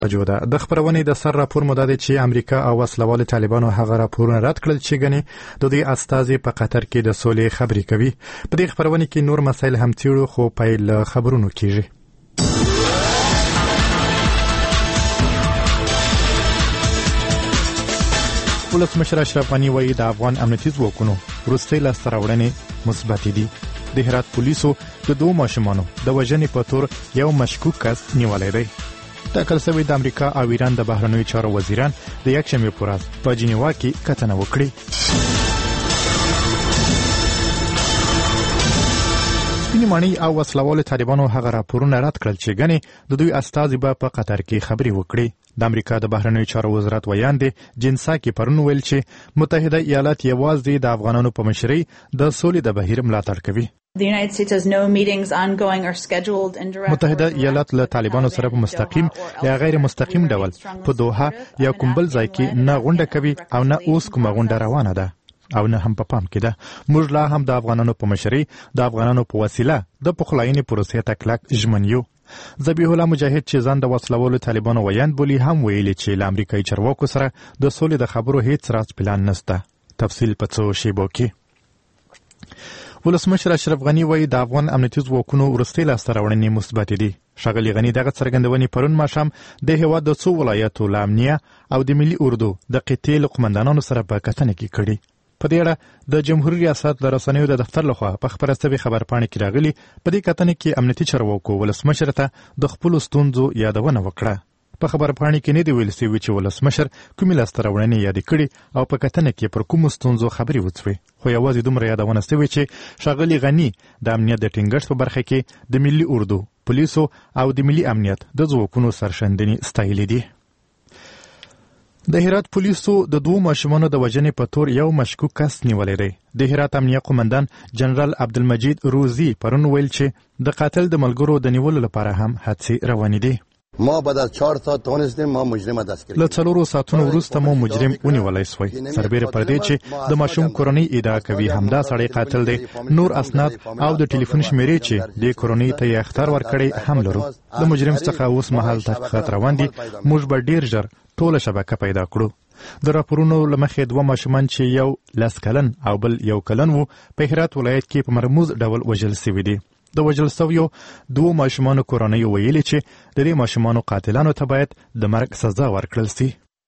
جوده د خبرونې د سر راپور مو ده چې امریکا او وسلوال طالبانو هغه راپورونه رد کړل چې ګنې د دې استازي په قطر کې د سولې خبرې کوي. په دې خبرونې کې نور مسایل هم څیړو خو پیل خبرونو کیږي. ولسمشر اشرف غني وایي د افغان امنیتي ځواکونو وروستۍ لاسته راوړنې مثبت دي. د هرات پولیسو د دوه ماشومانو د وژنې په تور یو مشکوک کس نیولی دی. ټاکل شوی د امریکا او ایران د بهرنیو چارو وزیران د یکشنبې په ورځ په جنیوا کې کتنه وکړي. سپینې ماڼۍ او وسلوالو طالبانو هغه راپورونه رد کړل چې ګنې د دوی استازي به په قطر کې خبرې وکړي. د امریکا د بهرنیو چارو وزارت ویاند جنسا کې پرون ویل چې متحده ایالات یوازې د افغانانو په مشرۍ د سولې د بهیر ملاتړ کوي. متحده ایالات له طالبانو سره په مستقیم یا غیر مستقیم ډول په دوحه یا کوم بل ځای کې نه غونډه کوي او نه اوس کومه غونډه روانه ده او نه هم په پام کې ده. موږ لا هم د افغانانو په مشرۍ د افغانانو په وسیله د پخلاینې پروسې ته کلک ژمن یو. ذبیح الله مجاهد چې ځان د وسلوالو طالبانو ویاند بولي هم ویلي چې له امریکایي چارواکو سره د سولې د خبرو هیڅ راز پلان نشته. تفصیل په څو شیبو کې. ولسمشر اشرف غني وایي د افغان امنیتي ځواکونو وروستۍ لاسته راوړنې مثبت دي. ښاغلي غني دغه څرګندونې پرون ماښام د هېواد د څو ولایاتو له امنیه او د ملي اردو د قطعې له قمندانانو سره په کتنه کې کړي. په دې اړه د جمهوریت ریاست د رسنیو د دفتر لخوا په خبره شوې خبرپاڼې کې راغلي. په دې کتنه کې امنیتي چارواکو ولسمشر ته د خپلو ستونزو یادونه وکړه. په خبرپاڼې کې نه دی ویل شوي چې ولسمشر کومې لاسته راوړنې یادې کړي او په کتنه کې پر کومو ستونزو خبرې وشوې، خو یوازې دومره یادونه شوې چې ښاغلي غني د امنیت د ټینګښت په برخه کې د ملي اردو، پولیسو او د ملي امنیت د ځواکونو سرښندنې ستایلې دي. د هرات پولیسو د دوه ماشومانو د وژنې په تور یو مشکوک کس نیولی دی. د هرات امنیه قومندان جنرال عبدالمجید روزي پرون ویل چې د قاتل د ملګرو د نیولو لپاره هم هڅې روانې دي. ما بعد از 4 ساعت توانستیم ما مجرم دست کړو. له 4 ساعتونو وروسته مو مجرم ونیولای شوی. سربېره پر دې چې د ماشوم کورنۍ ادعا کوي همدا سړی قاتل دی. نور اسناد او د ټلیفون شمیرې چې د کورنۍ ته یې اخطار ورکړی هم لرو. د مجرم څخه اوس مهال تحقیقات روان دي. موږ به ډیر ژر ټوله شبکه پیدا کړو. د راپورونو له مخې دوه ماشومان چې یو 10 کلن او بل 1 کلن وو په هرات ولایت کې په مرموز ډول وژل شوي دي. د وژل شویو دوه ماشومانو کورنۍ ویلي چې د دې ماشومانو قاتلانو ته باید د مرګ سزا ورکړل شي.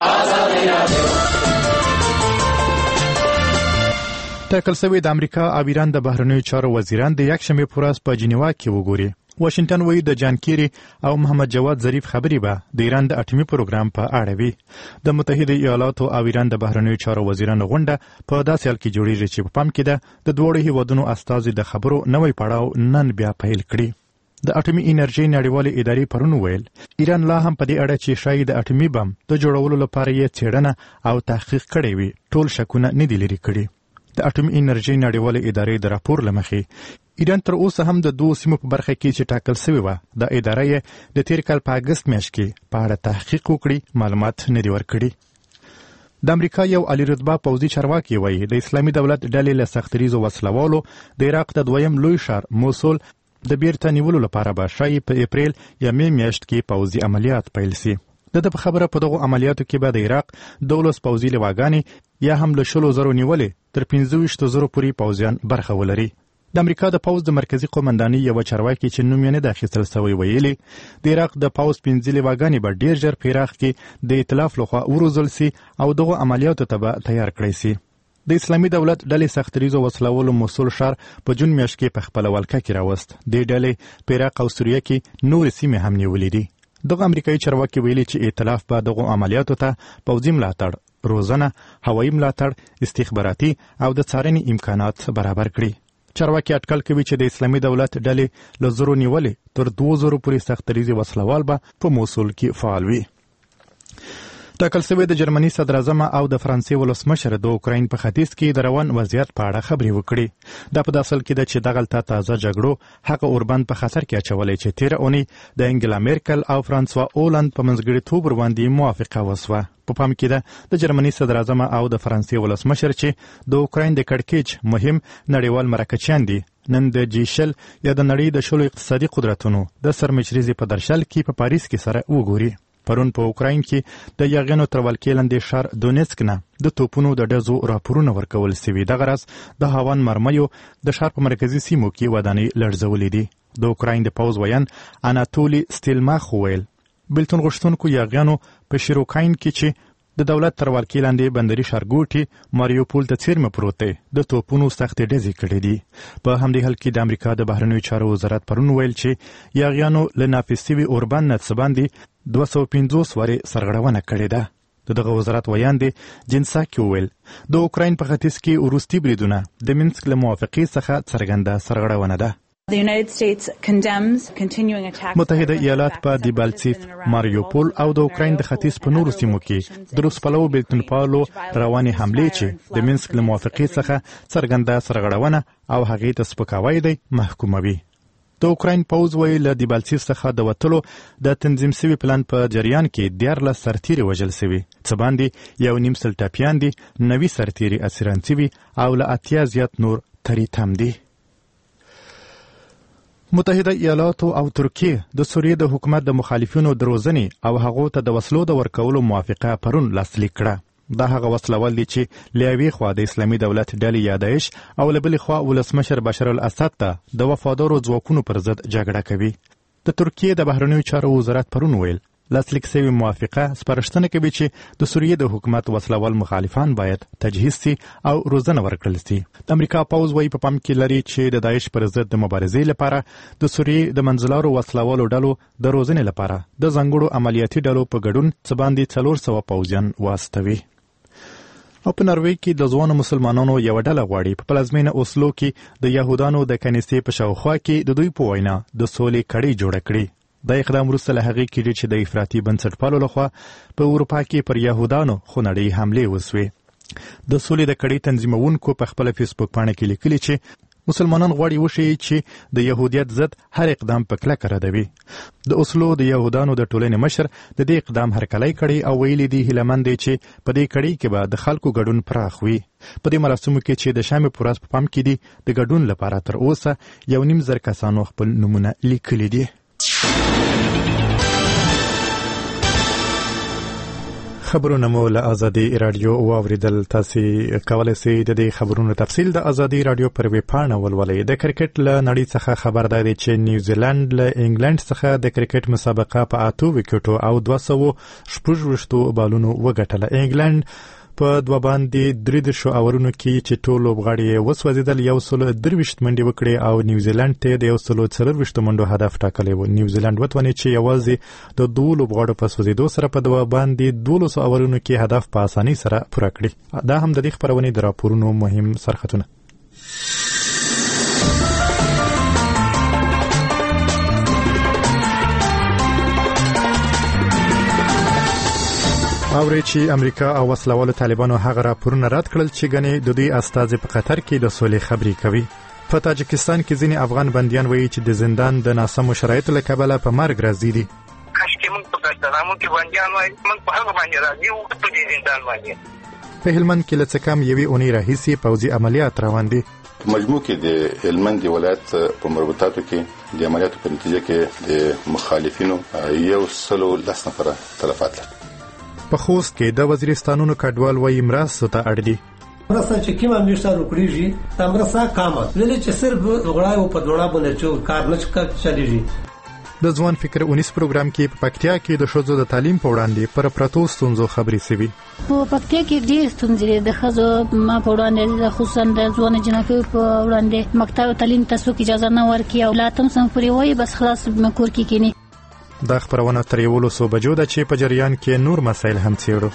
ټاکل شوی د امریکا او ایران د بهرنیو چارو وزیران د یکشنبې په ورځ په جنیوا کې وګوري. واشنگټن وایي د جان کیری او محمد جواد ظریف خبرې به د ایران د اټومي پروګرام په اړه وي. د متحده ایالاتو او ایران د بهرنیو چارو وزیرانو غونډه په داسې حال کې جوړیږي چې په پام کې ده د دواړو هیوادونو استازي د خبرو نوی پړاو نن بیا پیل کړي. د اټومي انرژي نړیوالې ادارې پرون ویل ایران لا هم په دې اړه چې شاید د اټومي بم د جوړولو لپاره یې څېړنه او تحقیق کړی وي ټول شکونه نه دي لرې کړي. د اټومي انرژي نړیوالې ادارې د راپور له مخې ایران تر اوسه هم د دوه سیمو په برخه کې چې ټاکل شوی و د ادارې د تیر کال په اګست میاشت کې په اړه تحقیق وکړي معلومات نه دي ورکړي. د امریکا یو عالی رتبه پوځي چارواکي وایي د اسلامي دولت ډلې له سختریزو وسلوالو د عراق د دویم لوی ښار موصل د بیرته نیولو لپاره به شاید په اپریل یا مې میاشت کې پوځي عملیات پیل شي. د په خبره په دغه عملیاتو کې به د عراق 12 پوځي لواګانې یا هم له 100,000 نیولې تر 25,000 پورې پوځیان برخه ولري. د امریکا د پوځ د مرکزی قومندانۍ یو چارواکي چې نوم یې نه دی اخیستل شوی ویلي د عراق د پوځ 15 لواګانې به ډیر ژر په عراق کې د ائتلاف لخوا وروزل شي او دغه عملیاتو ته به تیار کړی شي. د اسلامي دولت ډلې سختریزو وسلوالو موصل ښار په جون میاشت کې په خپله ولکه کې راوست. د ډلې په عراق او سوریه کې نورې سیمې هم نیولې دي. دغه امریکایي چارواکي ویلي چې ائتلاف به دغه عملیاتو ته پوځي ملاتړ، روزنه، هوایي ملاتړ، استخباراتي او د څارنې امکانات برابر کړي. چارواکي اټکل کوي چې د اسلامي دولت ډلې له 0 نیولې تر 2000 پورې سختریزي وسلوال به په موصل کې فعال وي. ټاکل شوی د جرمني صدر اعظم او د فرانسې ولسمشر د اوکراین په ختیځ کې د روان وضعیت په اړه خبرې وکړي. دا په داسې حال کې ده چې دغلته تازه جګړو هغه اوربند په خطر کې اچولی چې تېره اونۍ د انګلا میرکل او فرانسوا اولند په منځګړیتوب ورباندې موافقه وسوه. په پام کې ده د جرمني صدر اعظم او د فرانسې ولسمشر چې د اوکراین د کړکېچ مهم نړیوال مرکچیان دي نن د جیشل یا د نړۍ د شلو اقتصادي قدرتونو د سرمشریزې په درشل کې په پاریس کې سره وګوري. پرون په اوکراین کې د یاغیانو تر ولکې لاندې ښار دونیسک نه د توپونو د ډزو راپورونه ورکول سوي. دغه راز د هاوان مرمیو د ښار په مرکزي سیمو کې ودانۍ لړزولې دي. د اوکراین د پوځ ویان اناتولي ستیلماخ وویل بېلتون غوښتونکو یاغیانو په شیروکاین کې چې د دولت تر ولکې لاندې بندري ښارګوټي ماریوپول ته څیرمه پروت دی د توپونو سختې ډزې کړې دي. په همدې حال کې د امریکا د بهرنیو چارو وزارت پرون ویل چې یاغیانو له نافذ سوي اوربند نه څه باندې 250 وارې سرغړونه کړې ده. د دغه وزارت ویان دی جنساکي وویل د اوکراین په ختیځ کې وروستي بریدونه د مینسک له موافقې څخه څرګنده سرغړونه ده. متحده ایالات په دیبالتسیف، ماریوپول او د اوکراین د ختیځ په نورو سیمو کې د روس پلوو بېلتونپالو روانې حملې چې د مینسک له موافقې څخه څرګنده سرغړونه او هغې ته سپکاوی دی محکوموي. د اوکراین پوځ وایي له دیبالتسیف څخه د وتلو د تنظیم سوي پلان په جریان کې 14 سرتیري وژل سوي، څه باندې 1.5 سل ټپیان دي، 90 سرتیري اسیران سوي او له 80 زیات نور تری تم دي. متحده ایالاتو او ترکیه د سوریې د حکومت د مخالفینو د روزنې او هغو ته د وسلو د ورکولو موافقه پرون لاسلیک کړه. دا هغه وسلوال دي چې له یوې خوا د اسلامي دولت ډلې یا داعش او له بلې خوا ولسمشر بشار الاسد ته د وفادارو ځواکونو پر ضد جګړه کوي. د ترکیې د بهرنیو چارو وزارت پرون ویل لاسلیک سوي موافقه سپارښتنه کوي چې د سوریې د حکومت وسلوال مخالفان باید تجهیز سي او روزنه ورکړل سي. د امریکا پوځ وایي په پام کې لري چې د داعش پر ضد د مبارزې لپاره د سوریې د منځلارو وسلوالو ډلو د روزنې لپاره د ځانګړو عملیاتي ډلو په ګډون څه باندې 400 پوځیان واستوي. او په نروې کې د ځوانو مسلمانانو یو ډله غواړي په پلازمینه اوسلو کې د یهودانو د کنیسې په شاوخوا کې د دوی په وینا د سولې کړۍ جوړه کړي. دا اقدام وروسته له هغې کېږي چې د افراطي بنسټپالو لخوا په اروپا کې پر یهودانو خونړۍ حملې وسوې. د سولې د کړۍ تنظیمونکو په خپله فیسبوک پاڼه کې لیکلي چې مسلمانان غواړي وښیي چې د یهودیت ضد هر اقدام په کلکه ردوي. د اوسلو د یهودانو د ټولنې مشر د دې اقدام هرکلی کړی او ویلي دی هیلهمند دی چې په دې کړۍ کې به د خلکو ګډون پراخ وي. په دې مراسمو کې چې د شامې په ورځ په پام کې دي د ګډون لپاره تر اوسه 1.5 کسانو خپل نومونه لیکلي دي. خبرونه مو له ازادي رادیو واوریدل. تاسو کولای شئ د دې خبرونو تفصیل د ازادي رادیو پر ویب پاڼه ولولئ. د کرکټ له نړۍ څخه خبر دی چې نیوزیلند له انګلند څخه د کرکټ مسابقه په 8 وکټو او 216 بالونو وګټله. انګلند په 2 باندې 3 اورونو کې چې ټول لوبغاړي وسوځیدل 123 منډې وکړې او نیوزیلند ته د 124 منډو هدف ټاکلی و. نیوزیلند وتوانید چې یوازې د 2 لوبغاړو په سوځېدو سره په 2 باندې 12 اورونو کې هدف په اسانۍ سره پوره کړي. دا هم د دې خبرونې د راپورونو مهم سرخطونه. اوري چې امریکا او وسلوالو طالبانو هغه راپورونه رد کړل چې ګنې د دوی استازي په قطر کې د سولې خبرې کوي. په تاجکستان کې ځینې افغان بندیان وایي چې د زندان د ناسمو شرایطو له کبله په مرګ راضي دي. کاشکې موږ په پښتنامو کې بندیان وای موږ په هغه باندې راضي وو په دې زندان باندې. په هلمند کې له څه کم یوې اونۍ راهیسې پوځي عملیات روان دي. په مجموع کې د هلمند ولایت په مربوطاتو کې د عملیاتو په نتیجه کې د مخالفینو 110 نفره تلفات لري. په خوست کې د وزیرستانونو کډوال وایي مرستو ته اړ دي. مرسته چې کومه مرسته وکړيږي دا مرسته کامه ولې چې صرف وګړای په دوړه باندې چې کار نه چلیږي. د ځوان فکر 19 پروګرام کې په پکتیا کې د ښځو د تعلیم په وړاندې پر پرتو ستونزو خبرې شوي. په پکتیا کې ډېر ستونزې د ښځو ما په وړاندې خصوصا د ځوان جنکو په وړاندې مکتب تعلیم تاسو کې اجازه نه ورکړي او لا تم سم پرې وایي بس خلاص مکور کې کینی. دا خبرونه تر 11 بجو ده چې په جریان کې نور مسایل هم څیړو.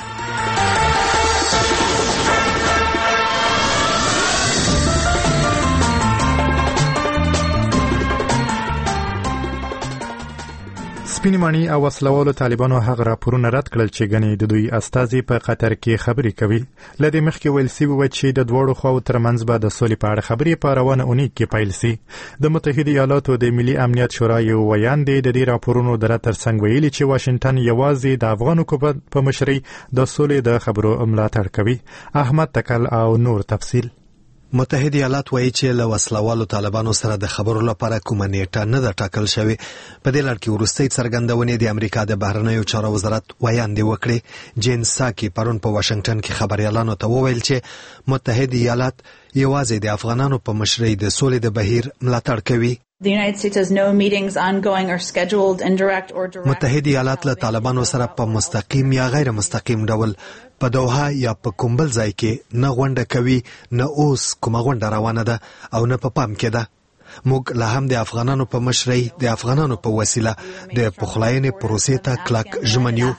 سپینې ماڼۍ او وسلوالو طالبانو هغه راپورونه رد کړل چې ګنې د دوی استازي په قطر کې خبرې کوي. له دې مخکې ویل سوي وه چې د دواړو خواو ترمنځ به د سولې په اړه خبرې په روانه اونۍ کې پیل سي. د متحده ایالاتو د ملي امنیت شورا یو ویان دی د دې راپورونو د رد ترڅنګ ویلي چې واشنګټن یوازې د افغان حکومت په مشرۍ د سولې د خبرو ملاتړ کوي. احمد تکل او نور تفصیل. متحده ایالات وایي چې له وسلوالو طالبانو سره د خبرو لپاره کومه نیټه نه ده ټاکل شوې. په دې لړ کې وروستۍ څرګندونې د امریکا د بهرنیو چارو وزارت ویاندې وکړې. جین ساکي پرون په واشنگټن کې خبريالانو ته وویل چې متحده ایالات یوازې د افغانانو په مشرۍ د سولې د بهیر ملاتړ کوي. The United States has no meetings ongoing or scheduled indirect or direct. متحده ایالات له طالبانو سره په مستقیم یا غیر مستقیم ډول په دوحه یا په کوم بل ځای کې نه غونډه کوي، نه اوس کومه غونډه روانه ده او نه په پام کې ده. موږ لا هم د افغانانو په مشرۍ د افغانانو په وسیله د پخلاینې پروسې ته کلک ژمن یو.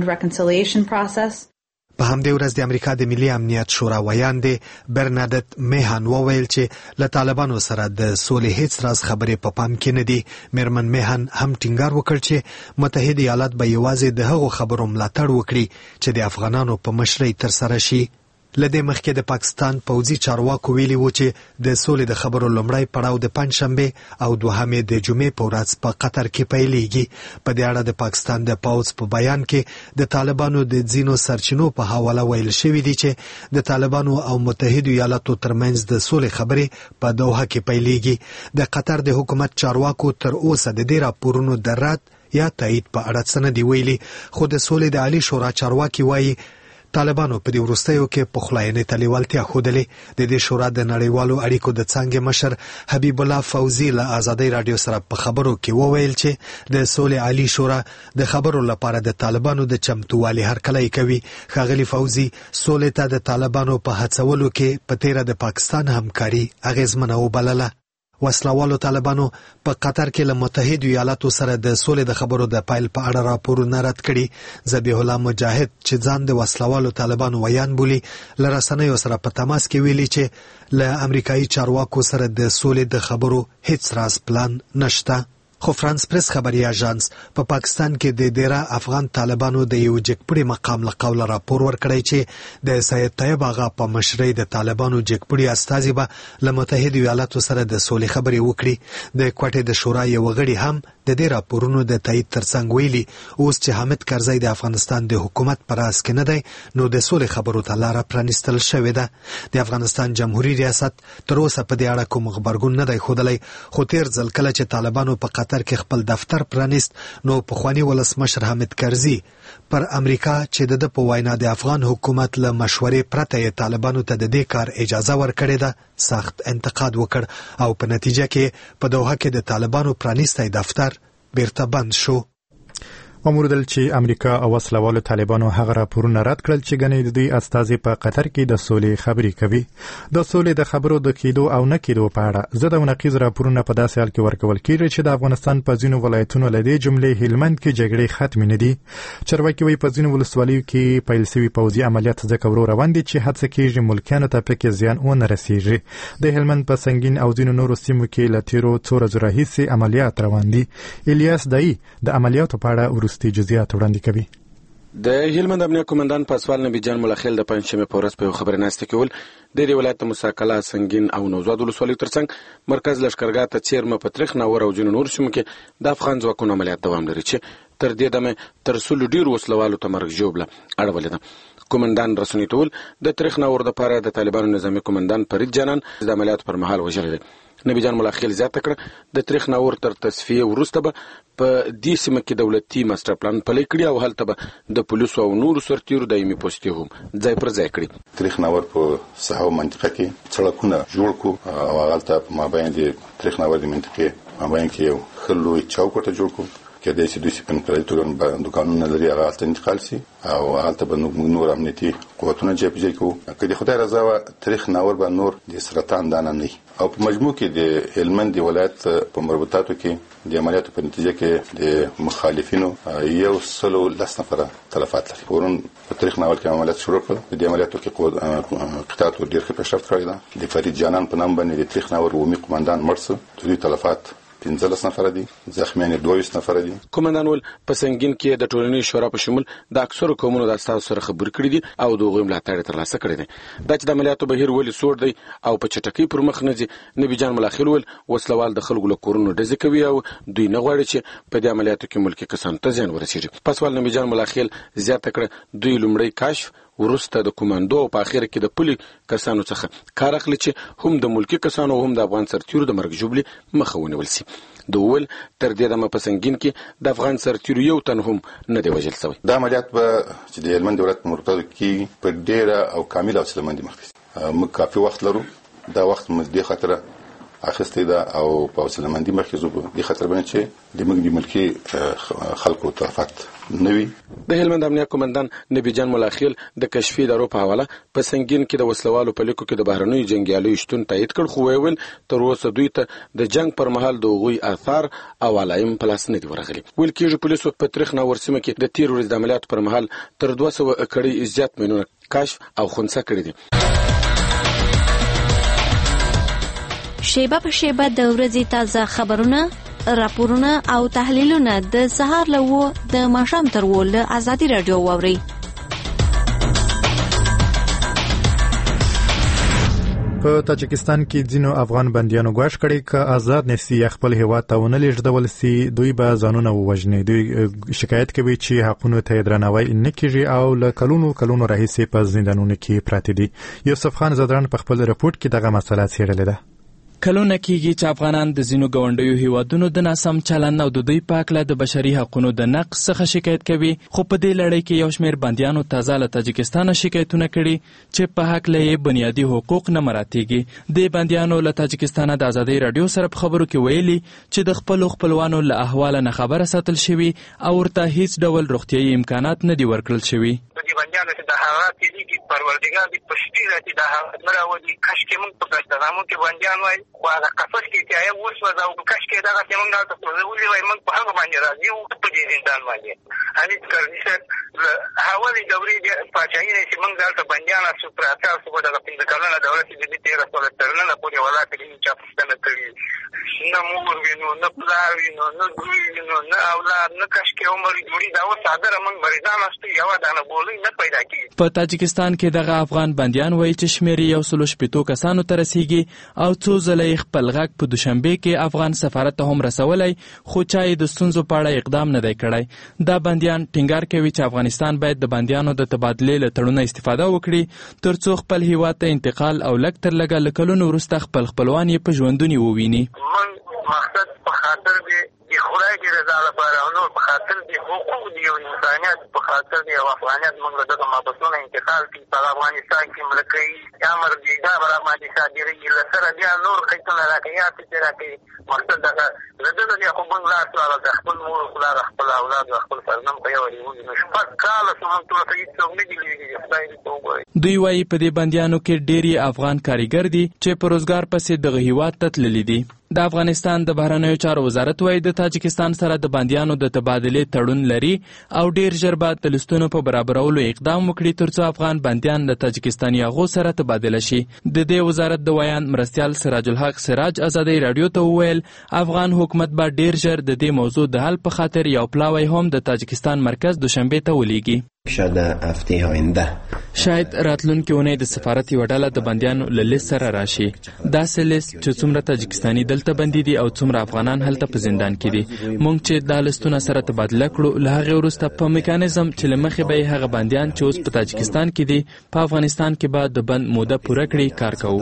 په همدې ورځ د امریکا د ملي امنیت شورا ویاندې برناردت میهان وویل چې له طالبانو سره د سولې هیڅ راز خبرې په پام کې نه دي. میرمن میهان هم ټینګار وکړ چې متحده ایالات به یوازې د هغو خبرو ملاتړ وکړي چې د افغانانو په مشرۍ ترسره شي. لدې مخکې د پاکستان پوځي چارواکو ویلي و چې د سولې د خبرو لومړی پړاو د پنځشنبه او دوهمې د جمعې په ورځ په قطر کې پیلېږي. په دې اړه د پاکستان د پوځ په بیان کې د طالبانو د ځینو سرچینو په حواله ویل شوی دی چې د طالبانو او متحده ایالاتو ترمنځ د سولې خبرې په دوحه کې پیلېږي. د قطر د حکومت چارواکو تر اوسه د دې راپورونو د رد یا تایید په اړه څه نه دی ویلي، خو د سولې د عالی شورا چارواکي وایي طالبانو په دې وروستیو کې پخلاینې ته لیوالتیا ښودلې. د دې شورا د نړیوالو اړیکو د څانګې مشر حبیب الله فوزي له آزادۍ رادیو سره په خبرو کې وویل چې د سولې عالی شورا د خبرو لپاره د طالبانو د چمتووالي هرکلی کوي. ښاغلي فوزي سولې ته د طالبانو په هڅولو کې په تیره د پاکستان همکاري اغیزمنه وبلله. وسلوالو طالبانو په قطر کې له متحده ایالاتو سره د سولې د خبرو د پایل په اړه راپورونه رد کړي. ذبیح الله مجاهد چې ځان د وسلوالو طالبانو ویان بولي له رسنیو سره په تماس کې ویلي چې له امریکایي چارواکو سره د سولې د خبرو هیڅ راز پلان نشته. خو فرانس پریس خبري اژانس په پاکستان کې د ډیره افغان طالبانو د یو جګپړي مقام له قوله راپور ورکړی چې د سید طیب آغا په مشرۍ د طالبانو جګپړي استازي به له متحده ایالاتو سره د سولې خبرې وکړي. د کوټې د شورا یو غړي هم د دې راپورونو د تایید ترڅنګ ویلي اوس چې حامد کرزی د افغانستان د حکومت پر راس کې نه دی نو د سولې خبرو ته لاره پرانیستل شوې ده. د افغانستان جمهوریت ریاست تر اوسه په دې اړه کوم خبرګون نه دی ښودلی، خو تیر ځل کله چې طالبانو په قطر کې خپل دفتر پرانیست نو پخوانی ولسمشر حامد کرزی پر امریکا چې د په وینا د افغان حکومت له مشورې پرته طالبانو ته د دې کار اجازه ورکړې ده سخت انتقاد وکړ او په نتیجه کې په دوحه کې د طالبانو پرانیستی دفتر بیرته بند شو. وموردل چې امریکا او وسلوالو طالبانو هغه راپورونه رد کړل چې ګنې د دوی استازي په قطر کې د سولې خبرې کوي. د سولې د خبرو د کېدو او نه کېدو په اړه زه د نقیض راپورونه په داسې حال کې ورکول کېږي چې د افغانستان په ځینو ولایتونو له دې جملې هلمند کې جګړې ختمې نه دي. چارواکي وایي په ځینو ولسوالیو کې پیل شوي پوځي عملیات ځکه ورو روان دي چې هڅه کېږي ملکیانو ته پکې زیان ونه رسېږي. د هلمند په سنګین او ځینو نورو سیمو کې له تېرو څو ورځو راهیسې عملیات روان دي. الیاس دای د عملیاتو په اړه جزئیات وړاندې کوي. د هلمند امنیه قومندان پاسوال نبی جان ملخیل د پنځشنبه په ورځ په خبري ناسته کې ول د دې ولایت مساکله سنگین او نوزاد ولسوالۍ ترڅنګ مرکز لشکرګاه ته چیرمه پترخ ناور او جنور شوم کې د افغان ځواکونو عملیات دوام لري چې تر دې دمه تر سلو ډیر وسلوالو ته مرګ جوړه اړولې ده. قومندان رسنی ټول د تاریخ ناور د پاره د طالبانو نظامی قومندان فرید جانان د عملیات پر مهال وژل. نبی جان ملخیل زیاته کړه د تاریخ ناور تر تصفیه وروسته به په دې سیمه کې دولتي ماستر پلان پلي کړی او هلته به د پولیسو او نورو سرتیرو دایمي پوسټي هم ځای پر ځای کړی. تاریخ ناور په صحو منطقه کې سړکونه جوړ کو او هلته په مابین د تاریخ ناور د منطقې مابین کې یو خلوي چوکاټ جوړ کو کې د سې دوی په پرېټو دکانونه لري هغه هلته انتقال سي او هلته به نور امنیتي قوتونه جبجې کو کله خدای رضا و تاریخ ناور به نور د سرطان دانه نه او په مجموع کې د هلمند ولایت په مربوطاتو کې د عملیاتو په نتیجه کې د مخالفینو یو سلو لس نفره تلفات لري. ورون په تاریخ ناول کې عملیات شروع کړل. د عملیاتو کې قطعات ډیر ښه پیشرفت کړی ده. د فرید جانان په نام باندې د تاریخ ناول ومي قومندان مرسه د دوی تلفات 15 نفر دي، زخمیان 22 نفر دي. قومندان ول په سنگین کې د ټولنې شورا په شمول د اکثر قومونو د استاد سره خبرې کړې دي او دوی ملاتړ ترلاسه کړی دي. د چې د عملیاتو بهیر ولې سوړ دی او په چټکۍ پر مخ نه ځي. نبی جان ملخیل ول وسلوال د خلکو له کورونو ډزې کوي او دوی نه غواړي چې په دې عملیاتو کې ملکی کسان ته ځان ورسیږي. پسوال نبی جان ملخیل زیاته کړه دوی لومړی کشف ورسته د کمانډو په اخر کې د پولي کسانو څخه کار اخلي چې هم د ملکی کسانو هم د افغان سرتیرو د مرګ ژوبلې مخه ونیول شي. د ول تر دې دمه په سنگین کې د افغان سرتیرو یو تن هم نه دی وژل شوی. د عملیات به چې د هلمند ولایت مرکز کې په ډیره او کامله حوصله مندي مخکې موږ کافي وخت لرو. دا وخت موږ د خطر اخیستی دا او په حوصله مندي مخکې زو د خطر باندې چې د موږ د ملکی خلکو تلفات نوي. د هلمند امنیه قومندان نبی جان ملاخیل د کشفي ادارو په حواله په سنگین کې د وسلوالو په لیکو کې د بهرنیو جنگیالیو شتون تایید کړ، خو ویل تر اوسه دوی ته د جنگ پر مهال د هغوی آثار او علایم په لاس نه دي ورغلي. ویل کېږي پولیسو په تاریخ ناور سیمه کې د تیر ورځ د عملیاتو پر مهال تر 200 کړي زیات مینونه کشف او خنثی کړي دي. شیبه په شیبه د ورځې تازه خبرونه، راپورونه او تحلیلونه د سهار له 9 د ماښام تر 10 له ازادي رادیو واورئ. په تاجکستان کې ځینو افغان بندیانو غواړي کړي ک آزاد نسی خپل هیواد ته ونه لیږدول سي، دوی به ځانونه ووجني. دوی شکایت کوي چې حقوقو ته درناوی نه کیږي او له کلونو راهیسې په زندانونو کې پراته دي. یوسف خان زدران په خپل رپورت کې دغه مسله څېړلې ده. کلونه کېږي چې افغانان د ځینو ګاونډیو هیوادونو د ناسم چلند او د دوی په هکله د بشري حقوقو د نقض څخه شکایت کوي، خو په دې لړۍ کې یو شمېر بندیانو تازه له تاجکستانه شکایتونه کړي چې په هکله یې بنیادي حقوق نه مراعاتېږي. د بندیانو له تاجکستانه د ازادۍ رادیو سره په خبرو کې ویلي چې د خپلو خپلوانو له احواله نه خبره ساتل شوي او ورته هیڅ ډول روغتیایي امکانات نه دي ورکړل شوي. بندیانو چې د حالات دي پروردګار دې په شتیره چې د حالات نه راوړي، کاشکې موږ په داستانامو کې بندیان وای خو هغه قفس کې چې آیا وسوځه او کاشکې دغه چې موږ هلته سوځولي وای، موږ په هغه باندې راځي او په دې زندان باندې حمید کرزي صاحب له هاولې دورې پاچاهي نه چې موږ هلته بندیان اسو پراته اسو په دغه 15 کلنه دوره کې د 13 ترنه پورې ولاته دي چې پښتنه کړي نه مور وینو نه پلار وینو نه ګوی وینو نه اولاد نه کاشکې عمر جوړي دا و صادره موږ مریضان استو یو دانه بولې نه پیدا کیږي. په تاجکستان کې دغه افغان بندیان وایي چې شمېر 160 کسانو ته رسیږي او څو ځله یې خپل غږ په دوشنبه کې افغان سفارت ته هم رسولی، خو چا یې د ستونزو په اړه اقدام نه دی کړی. دا بندیان ټینګار کوي چې افغانستان باید د بندیانو د تبادلې له تړونه استفاده وکړي ترڅو خپل هیواد ته انتقال او لږ تر لږه له کلونو وروسته خپلوان یې په ژوندوني وویني. مقصد په خاطر د خدای د رضا لپاره او نور په خاطر د حقوق د یو انسانیت په خاطر د یو افغانیت موږ له دغه محبسونو انتقال کړي. په افغانستان کې ملکۍ امر دی دا به راباندې صادرېږي، له سره بیا نور قیدونه راکوي یا څه چې راکوي. مقصد دغه له دغه بیا خو موږ لاس لاړه د خپل مور پلار خپل اولاد او خپل فرزند په یوه یوځي نو 6 کاله شو موږ ټوله ته هېڅوک نه دي لیدلي. خدای دې ته وګوري. دوی وایي په دې بندیانو کې ډېری افغان کارګر دي چې په روزګار پسې دغه هیواد ته تللي دي. د افغانستان د بهرنیو چارو وزارت وایي د تاجکستان سره د بندیانو د تبادلې تړون لري او ډیر ژر به د لستونو په برابرولو اقدام وکړي ترڅو افغان بندیان د تاجکستاني هغو سره تبادله شي. د دې وزارت د ویان مرستیال سراج الحق سراج ازادۍ رادیو ته وویل افغان حکومت به ډیر ژر د دې موضوع د حل په خاطر یو پلاوی هم د تاجکستان مرکز دوشنبه ته ولیږي. شاید راتلونکي اونۍ د سفارت یوه ډله د بندیانو له لیست سره راشي. داسې لیست چې څومره تاجکستاني دلته بندي دي او څومره افغانان هلته په زندان کې دي. موږ چې دا لیستونه سره تبادله کړو له هغې وروسته په میکانیزم چې له مخې به یې هغه بندیان چې اوس په تاجکستان کې دي په افغانستان کې به د بند موده پوره کړي کار کوو.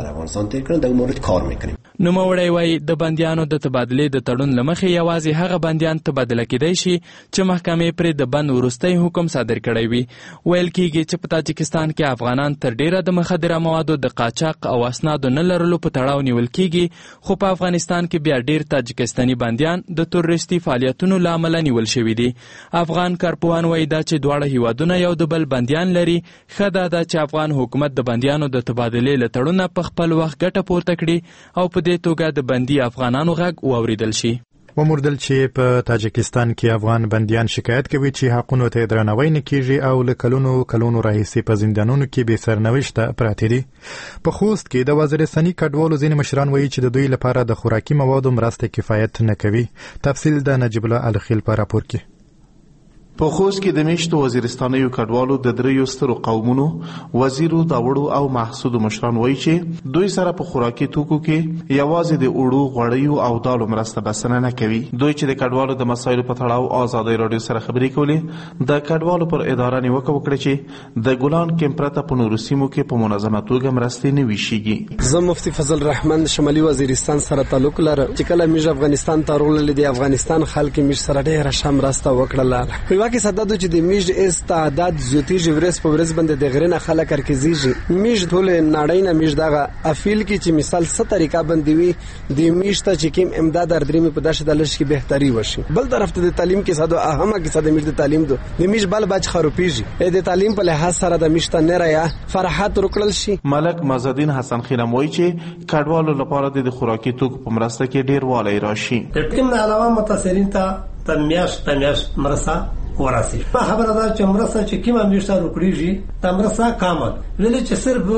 نوموړی وایي د بندیانو د تبادلې د تړون له مخې یوازې هغه بندیان تبادله کېدی شي چې محکمې پرې د بند وروستی حکم صادر کړی وي. ویل کېږي چې په تاجکستان کې افغانان تر ډیره د مخدره موادو د قاچاق او اسنادو نه لرلو په تړاو نیول کېږي، خو په افغانستان کې بیا ډیر تاجکستاني بندیان د تروریستي فعالیتونو له امله نیول شوي دي. افغان کارپوهان وایي دا چې دواړه هیوادونه یو د بل بندیان لري، ښه دا ده چې افغان حکومت د بندیانو د تبادلې له تړونه په خپل وخت ګټه پورته کړي او په دې توګه د بندي افغانانو غږ واوریدل شي. وموردل چې په تاجکستان کې افغان بندیان شکایت کوي چې حقوقو ته درناوی نه کیږي او له کلونو راهیسې په زندانونو کې بې سرنوشته پراته دي. په خوست کې د وزیرستاني کډوالو ځینې مشران وایي چې د دوی لپاره د خوراکي موادو مرسته کفایت نه کوي. تفصیل د نجیب الله الخیل په راپور کې. په خوست کې د میشتو وزیرستانیو کډوالو د دریو سترو قومونو وزیرو د وړو او محسودو مشران وایي چې دوی سره په خوراکي توکو کې یوازې د وړو غوړیو او دالو مرسته بسنه نه کوي. دوی چې د کډوالو د مسایلو په تړاو آزادۍ رادیو سره خبرې کولې د کډوالو پر اداره نیوکه وکړه چې د ګلان کمپ پرته په نورو سیمو کې په منظمه توګه مرستې نه ویشيږي. زه مفتي فضل الرحمن شمالي وزیرستان سره تعلق لرم چې کله میج افغانستان ته ورغلل د افغانستان خلک میج سره ډېر شم راسته وکړل. کې صدادو چې د میج استعداد زیاتیږي ورس په ورس باندې د غرینه خلک رکزيږي. میج ټول نړۍ نه میج دغه افیل کې چې مثال څه طریقه باندې وي د میج ته چې کوم امداد اردري په داشه دلش کې بهتري وشي. بل طرف ته د تعلیم کې صدو اهمه کې صد میج د تعلیم دو د میج بل بچ خروپیږي د تعلیم په لحاظ سره د میج ته نه رایا فرحت ورکړل شي. ملک مازدین حسن خیرم وایي چې کډوالو لپاره د خوراکي توکو په مرسته کې ډیر والی راشي. د ټیم علاوه متاثرین ته تمیاش مرسته وراسي. خبره ده چې مرسته چې کیمه میشته وکړيږي د مرسته کامل ویل چې صرف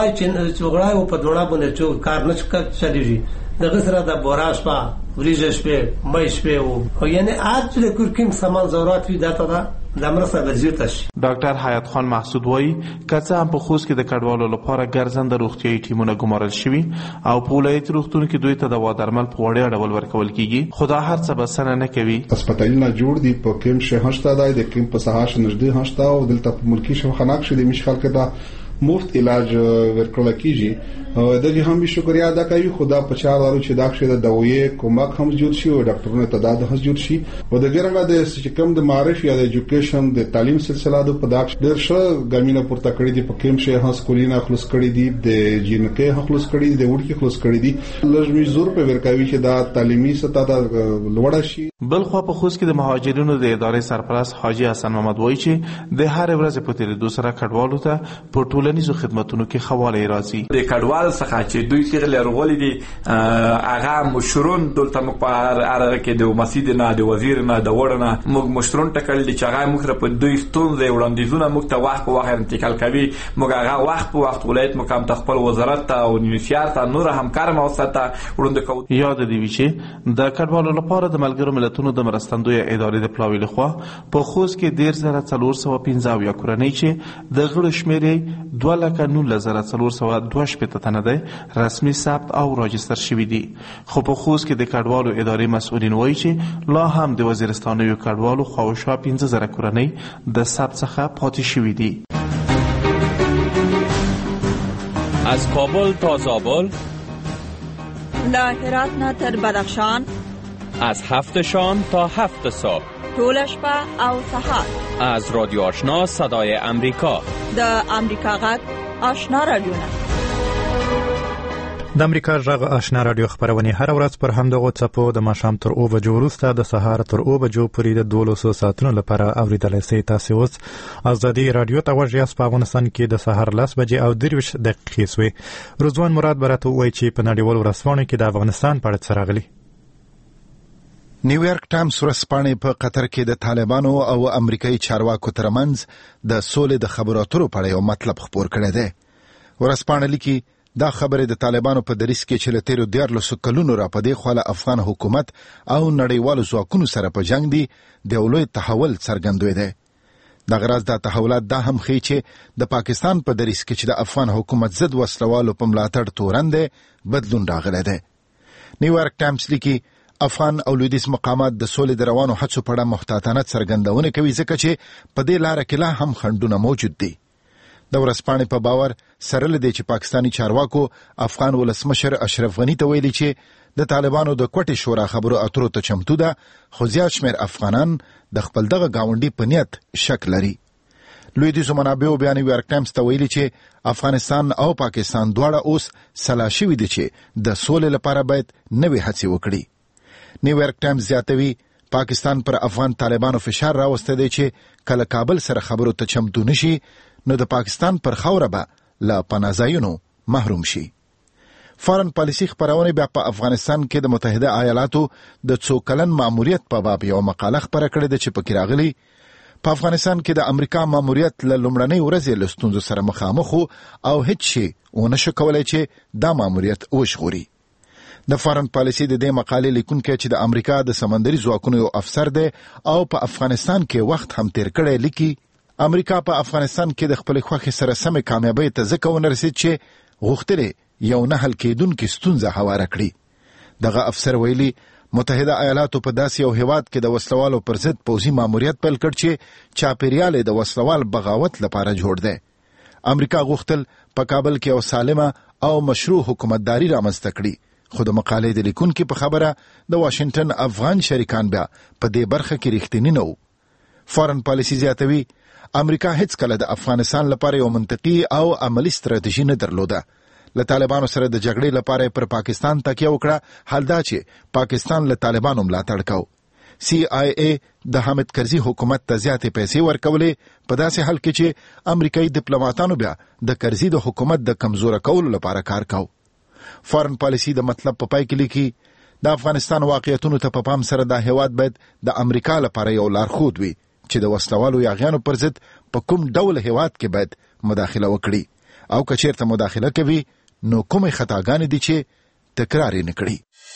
غړای او په دوړه باندې چې کار نه چلیږي د غسر د بوراش په وریجش په مېش په او یعنی اج د کورکیم سامان ضرورت وي داته د مرسته ورزيرته شي. ډاکټر حیات خان محسود وایي کڅه هم په خوست کې د کډوالو لپاره ګرځنده روغتيایي ټیمونه ګمارل شوي او په ولایت روغتون کې دوی ته دوا درمل په وړیا ډول ورکول کیږي. خدا هر څه بسنه نه کوي. هسپتالونه جوړ دي په کوم شي هشته دای د کوم په سهاش نږدې هشته او دلته په ملکی شوخانه کې د مشخال کې دا مفت علاج ورکول کیږي. دغه هم شکریا ادا کوي خدا په چارو چې داخله د دوی کومک هم جوړ شي او ډاکټرونو تعداد هم جوړ شي او د ګرمه د سکم د معرفت یا د ایجوکیشن د تعلیم سلسله د پداک ډیر ښه ګامینه پورته کړی دي. په کوم شي هم سکولینه خلاص کړی دي د جینکه هم خلاص کړی دي د وړکی خلاص کړی دي. لږ زور په ورکاوي چې دا تعلیمي سطح د لوړ شي. بل خو په خوست کې د مهاجرینو د ادارې سرپرست حاجی حسن محمد وایي چې د هر ورځ په تیر دوسره کډوالو ته په ټولنیزو خدماتونو کې خواله راځي. د کډوال څخه چې دوی کې لرغولي دي هغه مشرون دلته موږ په هر کې د مسجد نه د وزیر نه د وړنه موږ مشرون ټکل دي چې هغه موږ په دوی ستونزې وړاندیزونه موږ ته وخت په وخت انتقال کوي. موږ هغه وخت په وخت ولایت مقام ته خپل وزارت ته او نوسیار ته نور همکار موسسه وړاندې کوو. یاد دی چې د کډوالو لپاره د ملګرو ملتونو د مرستندوی ادارې د پلاوی لخوا په خوست کې 10415 کورنۍ چې د غړو شمیر 2,19,422 تنه ده رسمي ثبت او راجستر شوي دي. خو په خوست کې د کډوالو ادارې مسؤلین وایي چې لا هم د وزیرستانیو کډوالو خواوشا 15000 کورنۍ د ثبت څخه پاتې شوي دي. از کابل تا زابل، له هرات نه تر بدخشان، از 7 شام تا 7 صبح، طول شپه او سحر، از رادیو آشنا صدای امریکا، د امریکا غږ آشنا رادیو. د امریکا غږ آشنا رادیو خبرونه هر ورځ پر همدغه څپو د ماښام تر 2 بجو وروسته د سهار تر 2 بجو پورې د 12 ساعتونو لپاره اوریدلای شئ. تاسو اوس ازادي رادیو ته ورغیاست. په افغانستان کې د سهار 10 بجې او 23 دقیقې سوې. رضوان مراد براته وایي چې په نړیوال ورځپاڼو کې د افغانستان په اړه څه راغلي. نیویارک ټایمز ورځپاڼې په قطر کې د طالبانو او امریکایي چارواکو ترمنځ د سولې د خبرو اترو په اړه یو مطلب خپور کړی دی. ورځپاڼه لیکي دا خبره د طالبانو په دریس کې چې له تیرو 14 کلونو را پدې خواله افغان حکومت او نړیوالو ځواکونو سره په جنگ دي د لوی تحول څرګندوي دی. د غراز د تحولات دا هم ښیي چې د پاکستان په دریس کې چې د افغان حکومت ضد وسلوالو په ملاتړ تورنده بدلون راغلی دی. نیویارک ټایمز لیکي افغان او لویدیځ مقامات د سولې د روانو هڅو په اړه محتاطانه څرګندونه کوي ځکه چې په دې لاره کې لا هم خنډونه موجود دي. د ورځپاڼې په باور سره لدی چې پاکستانی چارواکو افغان ولسمشر اشرف غنی ته ویلي چې د طالبانو د کوټې شورا خبرو اترو ته چمتو ده، خو زیات شمیر افغانان د خپل دغه گاونډي په نیت شک لري. لویدیځو منابعو بیا نیویارک ټایمز ته ویلي چې افغانستان او پاکستان دواړه اوس سلا شوي دي چې د سولې لپاره باید نوې هڅې وکړي. نیویارک ټایمز زیاتوي پاکستان پر افغان طالبانو فشار راوسته دی چې کله کابل سره خبرو ته چمتو نشي نو د پاکستان پر خوره به له پناهځایونو محروم شي. فارن پالیسي خبرونه بیا په افغانستان کې د متحده ایالاتو د څو کلن ماموریت په باب یو مقاله خبره کړې ده چې پکې راغلي په افغانستان کې د امریکا ماموریت له لومړنۍ ورځې له ستونزو سره مخامخ او هیڅ شی ونه شو کولای چې دا ماموریت وژغوري. د فارن پالیسي د دې مقالې لیکونکی چې د امریکا د سمندري ځواکونو یو افسر دی او په افغانستان کې وخت هم تیر کړی لیکي امریکا په افغانستان کې د خپل خوښې سره سمې کامیابۍ ته ځکه ونرسید چې غوښتلې یو نه حل کېدونکې ستونزه هواره کړي. دغه افسر ویلي متحده ایالاتو په داسې یو هیواد کې د وسلوالو پر ضد پوځي ماموریت پیل کړ چې چاپیریال د وسلوال بغاوت لپاره جوړ دی. امریکا غوښتل په کابل کې یو سالمه او مشروع حکومتداري رامنځته کړي، خو د مقالې د لیکونکي په خبره د واشنگټن افغان شریکان بیا په دې برخه کې رښتینی نه وو. فارن پالیسي زیاتوي امریکا هیڅ کله د افغانستان لپاره یو منطقي او عملی ستراتیژي نه درلوده. له طالبانو سره د جګړې لپاره پر پاکستان تکیه وکړه، حال دا چې پاکستان له طالبانو ملاتړ کو. CIA د حامد کرزي حکومت ته زیاتې پیسې ورکولې، په داسې حال کې چې امریکایي ډیپلوماټانو بیا د کرزي د حکومت د کمزوره کولو لپاره کار کو. فارن پالیسي د مطلب په پای کې لیکي د افغانستان واقعیتونو ته په پام سره دا هیواد باید د امریکا لپاره یو لارښود وي چې د وسلوالو یاغیانو پر ضد په کوم ډول هیواد کې باید مداخله وکړي، او که چیرته مداخله کوي نو کومې خطاګانې دي چې تکرار یې نه کړي.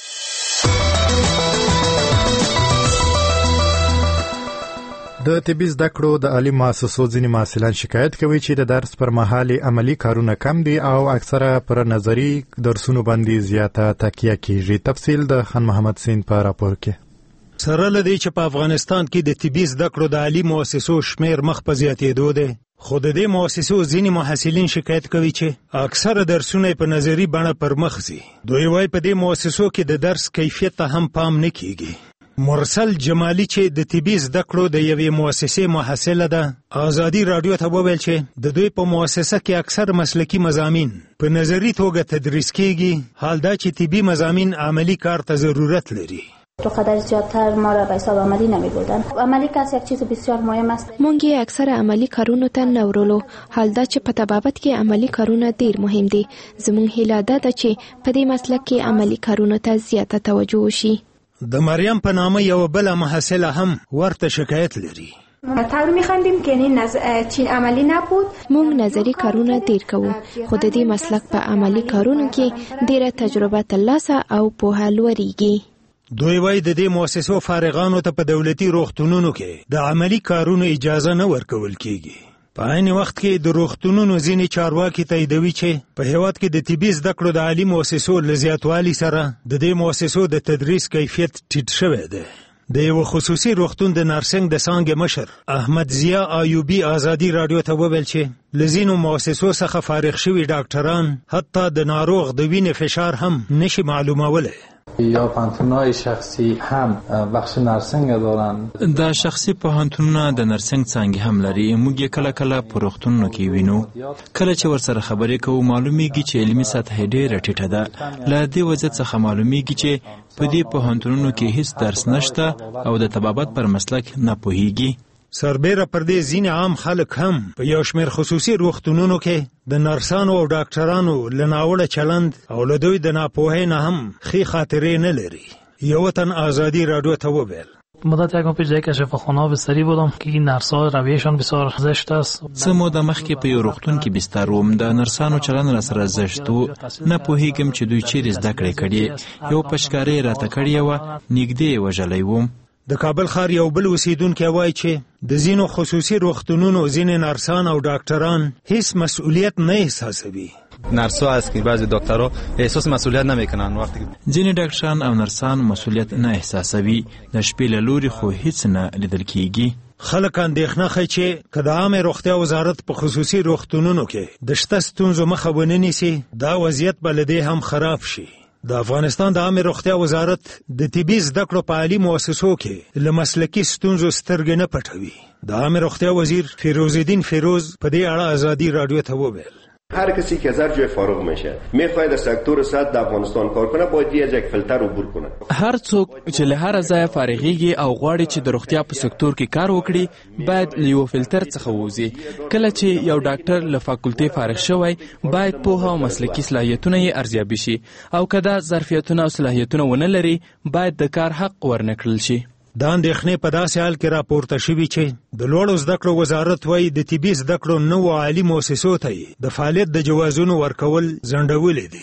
د طبي زده کړو د عالي مؤسسو ځینې محصلان شکایت کوي چې د درس پر مهال عملی کارونه کم دي او اکثره پر نظری درسونو باندې زیاته تکیه کیږي. تفصیل د خان محمد سین په راپور کې. سره لدی چې په افغانستان کې د طبي زده کړو د عالي مؤسسو شمیر مخ په زیاتېدو دی، خو د دې مؤسسو ځینې محصلین شکایت کوي چې اکثره درسونه په نظری بڼه پر مخ ځي. دوی وايي په دې مؤسسو کې د درس کیفیت ته هم پام نه کیږي. مرسل جمالی چې د طبي زده کړو د یوې مؤسسې محصله ده، آزادي رادیو ته وویل چې د دوی په مؤسسه کې اکثر مسلکي مضامین په نظری توګه تدریس کیږي، حال دا چې طبي مضامین عملی کار ته ضرورت لري. تو قدر زیادتر ما را به حساب عملی نمی بودن. عملی کار یک چیز بسیار مهم است. مونږ اکثر عملی کارونو ته نه ورولو، حال دا چې په تبابت کې عملی کارونه ډیر مهم دي. زموږ هیله ده چې په دې مسلک کې عملی کارونو ته زیاته توجه وشي. د مریم په نامه یو بل محصله هم ورته شکایت لري. طور می‌خواندیم که این چین عملی نبود. مونږ نظری کارونه ډیر کوو، خو د دې مسلک په عملی کارونو کې ډیره تجربه ترلاسه او پوهه لوړیږي. دوی وايي د دې مؤسسو فارغانو ته په دولتي روغتونونو کې د عملی کارونو اجازه نه ورکول کیږي. په عین وخت کې د روغتونونو ځینې چارواکي تاییدوي چې په هیواد کې د طبي زده کړو د عالي مؤسسو له زیاتوالي سره د دې مؤسسو د تدریس کیفیت ټیټ شوی دی. د یو خصوصي روغتون د نرسنګ د څانګې مشر احمد ضیا ایوبي آزادي رادیو ته وویل چې له ځینو مؤسسو څخه فارغ شوي ډاکټران حتی د ناروغ د وینې فشار هم نشي معلومولی. یا پانتونای شخصی هم بخش نرسنگ دارن. دا شخصی پوهنتونونه د نرسنګ څانګې هم لري. موږ کله کله په روغتونونو کې وینو، کله چې ورسره خبرې کوو معلومیږي چې علمي سطح ډیره ټیټه ده. له دې وجه څخه معلومیږي چې په دې پوهنتونونو کې هیڅ درس نشته او د طبابت پر مسلک نه پوهیږي. سربیره پر دې ځینې عام خلک هم په یو شمېر خصوصي روغتونونو کې د نرسانو او ډاکټرانو له ناوړه چلند او له دوی د ناپوهۍ نه هم ښې خاطرې نه لري. یو تن آزادی رادیو ته وویل مدت یک ماه پیش در شفاخانه بستری بودم که این نرس‌ها رویشان بسیار زشت است. څه موده مخکې په یو روغتون کې بستر وم. د نرسانو چلند راسره زشت و. نه پوهیږم چې دوی چیرې زده کړې کړي. یو په ښکاره یې راته کړې وه، نږدې یې وژلی وم. د کابل ښار یو بل اوسیدونکی وایي چې د ځینو خصوصي روغتونونو ځینې نرسان او ډاکټران هیڅ مسئولیت نه احساسوي. نرس‌ها هست که بعضی دکترها احساس مسئولیت نمیکنن وقتی ځینې ډاکټران او نرسان مسئولیت نه احساسوي. د شپې له لوري خو هیڅ نه لیدل کیږي. خلک اندېښنه ښیي چې که د عامې روغتیا وزارت په خصوصي روغتونونو کې د شته ستونزو مخه ونه نیسي، دا وضعیت به له دې هم خراب شي. د افغانستان د عامې روغتیا وزارت د طبي زده کړو په عالي مؤسسو کې له مسلکي ستونزو سترګې نه پټوي. د عامې روغتیا وزیر فیروز الدین فیروز په دې اړه آزادی رادیو ته وویل هر کسی که از هر جای فارغ میشه میخواد در سکتور صحت در افغانستان کار کنه باید یک فیلتر عبور کنه. هر څوک چې له هر ځای فارغيږي او غواړي چې د روغتیا په سکتور کې کار وکړي باید له یو فیلتر څخه ووځي. کله چې یو ډاکټر له فاکولټي فارغ شوی باید پوهه او مسلکي صلاحیتونه یې ارزیابي شي او کله ظرفیتونه او صلاحیتونه ونه لري باید د کار حق ورنکړل شي. دا اندېښنې په داسې حال کې راپورته شوي چې د لوړو زده کړو وزارت وایي د طبي زده کړو نوو عالي مؤسسو ته د فعالیت د جوازونو ورکول ځنډولي دي.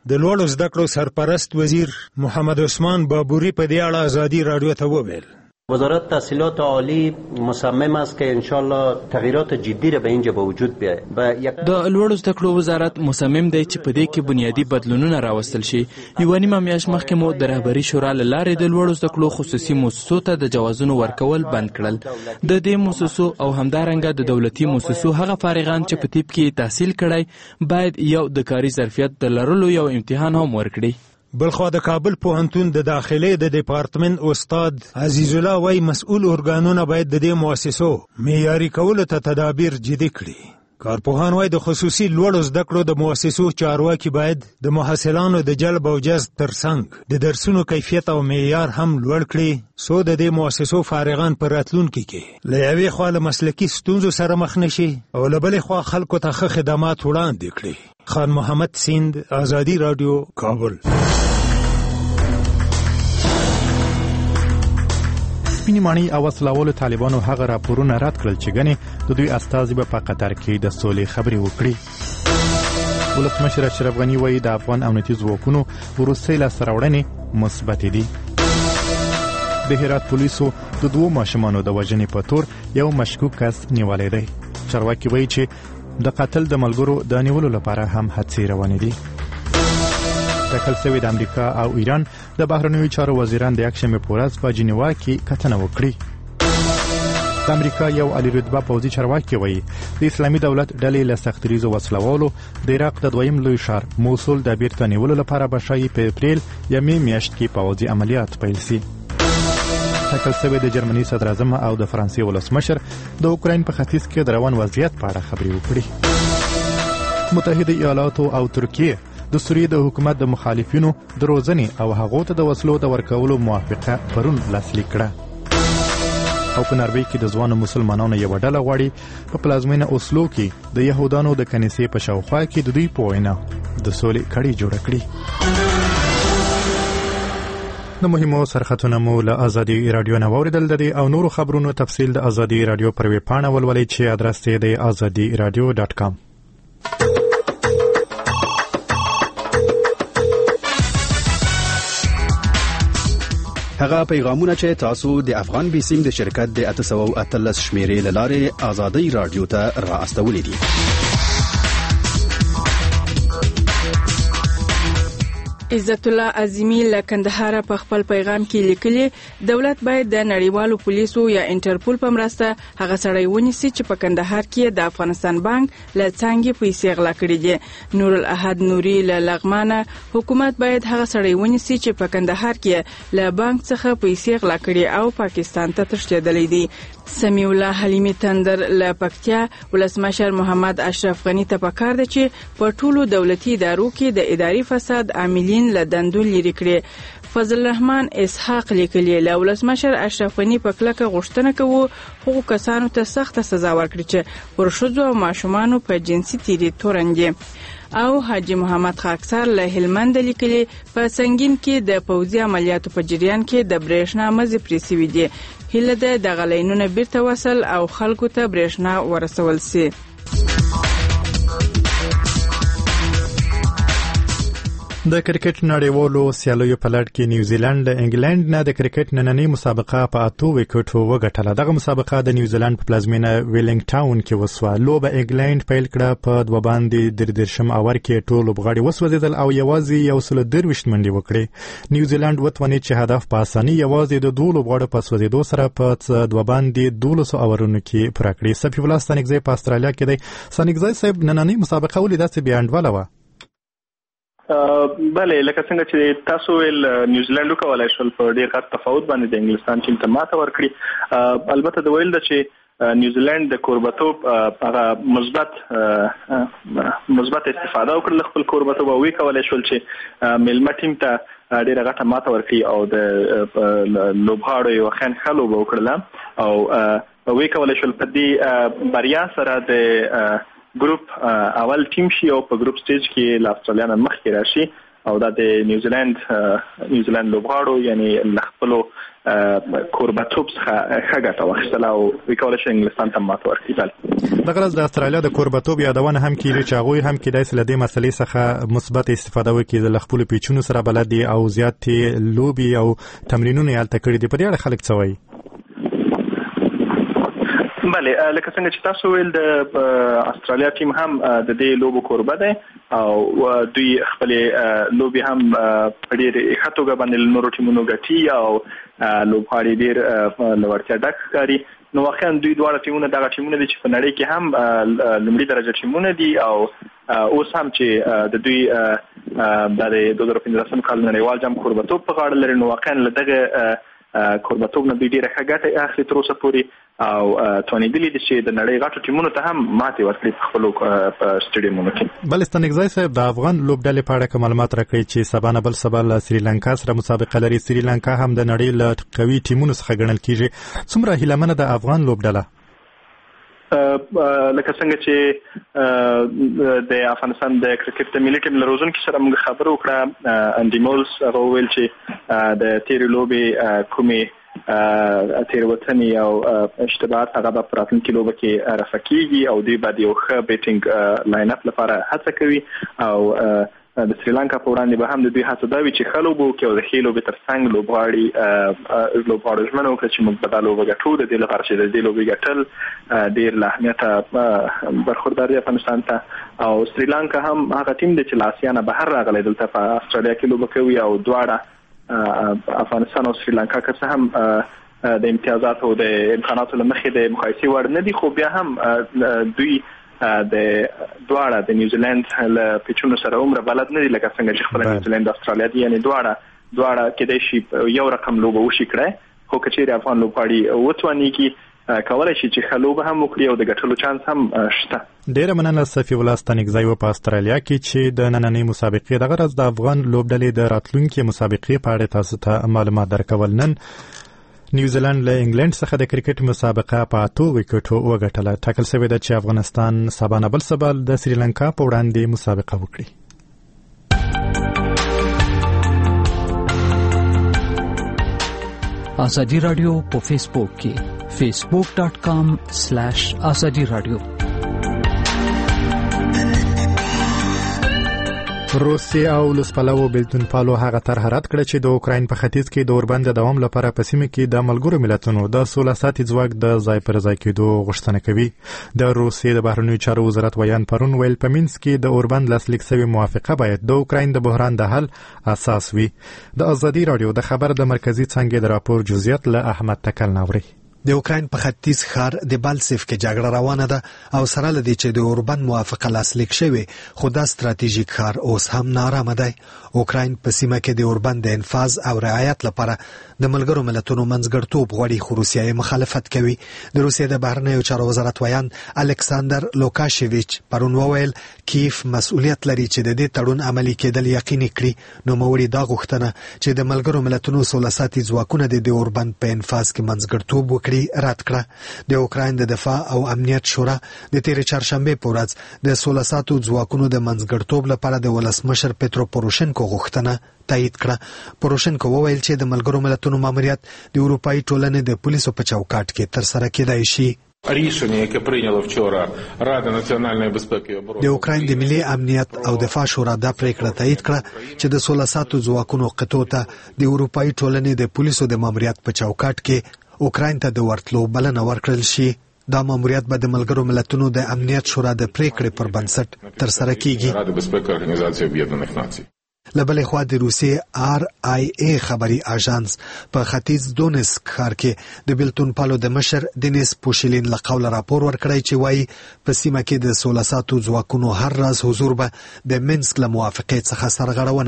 د لوړو زده کړو سرپرست وزیر محمد عثمان بابوري په دې اړه ازادي رادیو ته وویل وزارت تحصیلات عالی مصمم است که انشالله تغییرات جدی را به اینجا به وجود بیاید. د لوړو زده کړو وزارت مصمم دی چې په دې کې بنیادی بدلونونه راوستل شي. یوه نیمه میاشت مخکې مو د رهبري شورا له لارې د لوړو زده کړو خصوصي مؤسسو ته د جوازونو ورکول بند کړل. د دې مؤسسو او همدارنګه د دولتي مؤسسو هغه فارغان چې په طب کې تحصیل کړی باید یو د کاري ظرفیت د لرلو یو امتحان هم ورکړي. بلخوا د کابل پوهنتون د داخلي د ډپارټمنټ استاد عزیز الله وای مسؤل ارګانونه باید د دې مؤسسو معیاري کولو ته تدابیر جدي کړي. کارپوهان وای د خصوصي لوړو زده کړو د مؤسسو چارواکي باید د محصلانو د جلب او جذب ترڅنګ د درسونو کیفیت او معیار هم لوړ کړي څو د دې مؤسسو فارغان پر راتلونکي کې له یوې خوا له مسلکي ستونزو سره مخ نشي او له بلې خوا خلکو ته ښه خدمات وړاندې کړي. خان محمد سیند، ازادي رادیو، کابل. سپینې ماڼۍ او وسلوالو طالبانو هغه راپورونه رد کړل چې ګنې د دوی استازي به په قطر کې د سولې خبرې وکړي. ولسمشر اشرف غني وایي د افغان امنیتي ځواکونو وروستۍ لاسته راوړنې مثبتې دي. د هرات پولیسو د 2 ماشومانو د وژنې په تور یو مشکوک کس نیولی دی. چارواکي وایي چې د قتل د ملګرو د نیولو لپاره هم هڅې روانې دي. ټاکل شوی د امریکا او ایران د بهرنیو چارو وزیران د یکشنبې په ورځ په جنیوا کې کتنه وکړي. د امریکا یو عالی رتبه پوځي چارواکي وایي د اسلامي دولت ډلې له سختریزو وسلوالو د عراق د دویم لوی ښار موصل د بیرته نیولو لپاره به ښایي په اپریل یا مې میاشت کې پوځي عملیات پیل شي. ټاکل شوی د جرمني صدراعظم او د فرانسې ولسمشر د اوکراین په ختیځ کې د روان وضعیت په اړه خبرې وکړي. متحده ایالاتو او ترکیه د سوریې د حکومت د مخالفینو د روزنې او هغو ته د وسلو د ورکولو موافقه پرون لاسلیک کړه. او په ناروې کې د ځوانو مسلمانانو یوه ډله غواړي په پلازمینه اوسلو کې د یهودانو د کنیسې په شاوخوا کې د دوی په وینا د سولې کړۍ جوړه کړي. د مهمو سرخطونه مو له ازادي رادیو نه واوریدل. د او نورو خبرونو تفصیل د ازادي رادیو پر ویب پاڼه ولولئ چې ادرس یې د azadiradio.com. هغه پیغامونه چې تاسو د افغان بیسیم د شرکت د 813 شمیرې لاره ازادي رادیو ته را استولې دي. عزت الله عظیمی له کندهار په خپل پیغام کې لیکلي دولت باید د نړیوالو پولیسو یا انټرپول په مرسته هغه سړی ونیسي چې په کندهار کې د افغانستان بانک له څنګه پیسې غلا کړې دي. نور الاحد نوري له لغمانه حکومت باید هغه سړی ونیسي چې په کندهار کې له بانک څخه پیسې غلا کړې او پاکستان ته تښتېدلې دي. سمیع الله حلیمی تندر له پکتیا ولسمشر محمد اشرف غنی ته پکار دی چې په ټولو دولتي ادارو کې د اداري فساد عاملین له دندو لري کړي. فضل الرحمن اسحاق لیکلی له ولسمشر اشرف غنی په کلکه غوښتنه کوي هغو کسانو ته سخت سزا ورکړي چې پر ښځو او ماشومانو په جنسي تیری تورن. او حاجی محمد خاکسار له هلمند لیکلی په سنگین کې د پوځي عملیاتو په جریان کې د برېښنا مزي پریسوي دي. هله ده د غلینونه بیرته وصل او خلکو ته برېښنا ورسول سي. د کرکټ نړیوالو سیالیو په لړ کې نیوزیلند د انګلند نه د کرکټ نننۍ مسابقه په 8 وکټو وګټله. دغه مسابقه د نیوزیلند په پلازمینه ویلینګ ټاون کې وسوه. لوبه انګلند پیل کړه په 2 باندې 3 اور کې ټول لوبغاړي وسوځیدل او یوازې 123 منډې وکړې. نیوزیلند وتوانید چې هدف په اسانۍ یوازې د 2 لوبغاړو په سوځیدو سره په 2 باندې 12 اورونو کې پوره کړي. صفي الله ستانګزی په استرالیا کې دی. ستانګزی صاحب نننۍ مسابقه ولې داسې بیانډوله وه؟ بله لکه څنګه چې تاسو ویل نیوزیلند وکولای شول په ډېر غټ تفاوت باندې د انګلستان ټیم ته ماته ورکړي. البته د ویل ده چې نیوزیلند د کوربتوب هغه مثبت استفاده وکړه خپل کوربتوب او وکولای شول چې ملمه ټیم ته ډېر غټه ماته ورکړي او د لوبغاړو یو ښه لوبه وکړله او وکولای شول په دې بریا سره د ګروپ اول ټیم شي او په ګروپ سټیج کې له استرالیا نه مخکې راشي او دا د نیوزیلند لوبغاړو یعنی لخپلو کوربتوب څخه ښه ګټه واخیستله او وکولای شي انګلستان ته ماته ورکړي. دغه ورځ د استرالیا د کوربتوب یادونه هم کیږي چې هغوی هم کیدای شي له دې مسلې څخه مثبت استفاده وکړي، د خپلو پیچونو سره بلد دي او زیاتې لوبي او تمرینونه یې هلته کړي دي. په دې اړه خلک څه وایي؟ بله، لکه څنګه چې تاسو ویل د استرالیا ټیم هم د دې لوبو کوربه دی او دوی خپل لوبي هم په ډېر ښه توګه باندې نورو ټیمونو ګټي او لوبغاړي ډېر لوړتیا ډک ښکاري. نو واقعا دوی دواړه ټیمونه دغه ټیمونه دي چې په نړۍ کې هم لومړي درجه ټیمونه دي او اوس هم چې د دوی د 2015 کال نړیوال جام کوربتوب په غاړه لري، نو واقعا له دغه کوربتوب نه دوی ډېره ښه ګټه اخلي تر اوسه پورې او توانېدلي دي چې د نړۍ غټو ټیمونو ته هم ماتې ورکړي په خپلو سټیډیمونو کې. بل ستانکزی صاحب، د افغان لوبډلې په اړه کوم معلومات راکړئ چې سبا نه بل سبا له سریلانکا سره مسابقه لري. سریلانکا هم د نړۍ له قوي ټیمونو څخه ګڼل کیږي. څومره هیلهمنه د افغان لوبډله؟ لکه څنګه چې د افغانستان د کرکټ د ملي ټیم لروزونکو سره موږ خبرو وکړه، انډي مولز هغه ویل چې د تیرې لوبې کومې تیروتنې او اشتباهات هغه په راتلونکي لوبه کې رفع کیږي او دوی باید یو ښه بیټینګ لاین اپ لپاره هڅه کوي او د سریلانکا په وړاندې به هم د دوی هڅه دا وي چې ښه لوبه وکړي او د ښې لوبې تر څنګ لوبغاړو ژمنه وکړي چې موږ به دا لوبه ګټو، د دې لپاره چې د دې لوبې ګټل ډېر له اهمیته برخوردار دی افغانستان ته. او سریلانکا هم هغه ټیم دی چې له اسیا نه بهر راغلی، دلته په استرالیا کې لوبه کوي او دواړه افغانستان او سریلانکا که څه هم د امتیازاتو او د امکاناتو له مخې د مقایسې وړ نه دي، خو بیا هم دوی د دواړه د نیوزیلند له پیچونو سره عمره بلد نه دي، لکه څنګه چې خپل نیوزیلند او استرالیا دي، یعنی دواړه کېدای شي یو رقم لوبه وشي کړی، خو که چیرې افغان لوبغاړي وتوانېږي کولای شي چې ښه لوبه هم وکړي او د ګټلو چانس هم شته. ډېره مننه صفي الله ستانکزی په استرالیا کې چې د نننۍ مسابقې دغه ورځ د افغان لوبډلې د راتلونکي مسابقې په اړه تاسو ته معلومات درکول. نن نیوزیلند له انګلند څخه د کرکټ مسابقه په 8 وکټو وګټله. ټاکل شوې ده چې افغانستان سبا نه بل سبا د سریلانکا په وړاندې مسابقه وکړي. ازادي رادیو په فیسبوک کې facebook.com/azadi radio. روسیه او لسپلو بلتون پالو هغه ترهرات کړ چې د اوکراین په ختیځ کې د اوربند د دوام لپاره په سیمه کې د ملګرو ملتونو د 16 ساعتي ځواک د ځای پر ځای کېدو غوښتنه کوي. د روسیې د بهرنیو چارو وزارت ویان پرون ویل په مینسک کې د اوربند لاسلیک شوی موافقه باید د اوکراین د بحران د حل اساس وي. د ازادي رادیو د خبر د مرکزی څنګه د راپور جزئیات له احمد تکل ناوري. د اوکراین په ختیځ ښار د بالسیف کې جګړه روانه ده او سره لدی چې د اوربند موافقه لاسلیک شوی، خو دا ستراتیژیک ښار اوس هم نارامه دی. اوکراین په سیمه کې د اوربند د انفاذ او رعایت لپاره د ملګرو ملتونو منځګړیتوب غواړي، خو روسیه مخالفت کوي. د روسیې د بهرنیو چارو وزارت ویان الکساندر لوکاشویچ پرون وویل کیف مسؤلیت لري چې د دې تړون عملي کېدل یقیني کړي. نو موري دا غوښتنه چې د ملګرو ملتونو 16 ساعتي ځواکونه د اوربند په انفاذ کې منځګړیتوب وکړي رد کړه. د اوکراین د دفاع او امنیت شورا د تیر چهارشنبه په ورځ د 16 ساعتو ځواکونو د منځګړیتوب لپاره د ولسمشر پترو پوروشنکو غوښتنه تایید کړه. پوروشنکو وویل چې د ملګرو ملتونو ماموریت د اروپאי ټولنې د پولیسو په چوکاټ کې تر سره کېدای شي. Рішення, яке прийняла вчора Рада національної безпеки і оборони. د اوکراین د ملي امنیت او دفاع شورا دا پریکړه تایید کړه چې د 16 ساعتو ځواکونو قطو ته د اروپאי ټولنې د پولیسو د ماموریت په چوکاټ کې اوکراین ته د ورتلو بلنه ورکړل شي. دا ماموریت به د ملګرو ملتونو د امنیت شورا د پریکړې پر بنسټ تر سره کیږي. Рада безпеки Організації Об'єднаних Націй. لبلې خوا د روسیې RIA خبري اژانس په ختیځ دونسک ښار کې د بلتون پالو د مشر دنیس پوشیلین له قوله راپور ورکړی چې وایي په سیمه کې د 16 ساعتو ځواکونو هر راز حضور به د مینسک له موافقې څخه سرغړونه وي.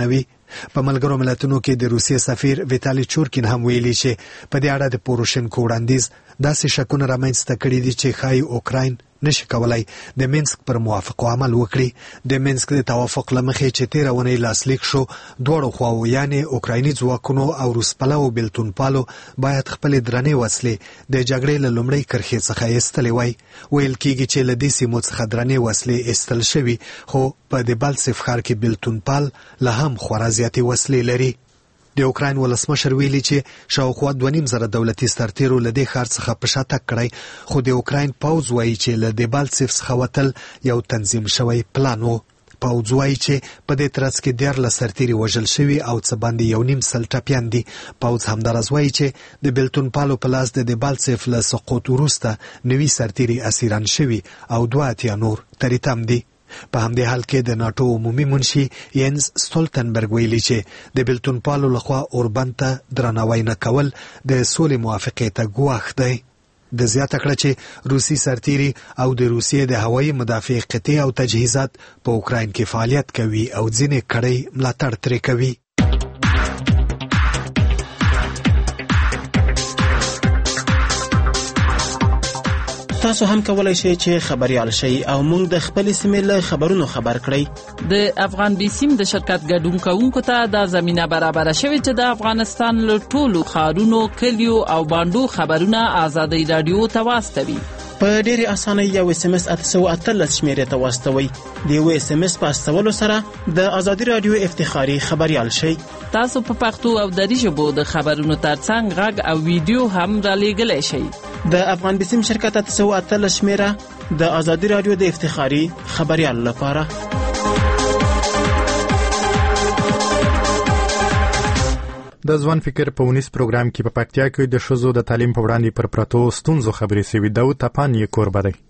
په ملګرو ملتونو کې د روسیې سفیر ویتالي چورکین هم ویلي چې په دې اړه د پوروشنکو وړاندیز داسې شکونه رامنځته کړي دي چې ښایي اوکراین نشي کولای د مینسک پر موافقو عمل وکړي. د مینسک د توافق لمخې چې 13 اونۍ لاسلیک شو، دوړو خواو یعنی اوکرایني ځواکونو او روسپلو بلتونپالو باید خپل درنې وسلې د جګړې له لومړۍ کرښې څخه ایستلې وای. ویل کېږي چې له دې سیمو څخه درنې وسلې ایستل شوي، خو په د بالسف ښار کې بلتونپال له هم خورا زیاتې وسلې لري. د اوکراین ولسمشر ویلي چې شاوخوا 2.5 دولتي سرتیرو له دې ښار څخه په شا تګ کړی، خو د اوکراین پوځ وایي چې له د بالسف څخه وتل یو تنظیم شوی پلان و. پوځ وایي چې په دې ترڅ کې 14 سرتیري وژل شوي او څه باندې 1.5 سل ټپیان دي. پوځ همدارس وایي چې د بلتونپالو په لاس د بالسف له سقوط وروسته 9 سرتیري اسیران شوي او 2 نور تریتم دي. په همدې حال کې د ناتو عمومي منشي ینز ستولتنبرګ ویلي چې د بلتونپالو لخوا اوربند ته درناوی نه کول د سولې موافقې ته ګواښ دی. د زیاته کړه چې روسي سرتیري او د روسیې د هوایي مدافع قطعې او تجهیزات په اوکراین کې فعالیت کوي او ځینې کړۍ ملاتړ ترې کوي. تاسو هم کولای شئ چې خبريال شئ او موږ د خپل سیمې له خبرونو خبر کړئ. د افغان بیسیم د شرکت ګډون کوونکو ته د زمينه برابر شوی چې د افغانستان له ټولو ښارونو، کلیو او باندو خبرونه آزادۍ رادیو ته واستوي. په ډېرې اسانۍ یو SMS 813 شمیرې ته واستوي. د یو SMS په استولو سره د آزادۍ رادیو افتخاري خبريال شئ. تاسو په پښتو او دری ژبو د خبرونو ترڅنګ غږ او ویډیو هم را لېږلی شئ. د افغان بیسیم شرکت 813 شمیره د آزادۍ رادیو د افتخاري خبريال لپاره. د ځوان فکر په 19 پروګرام کې په پکتیا کې د ښځو د تعلیم په وړاندې پر پرتو ستونزو خبرې شوې. داود تپان یې کوربه دی.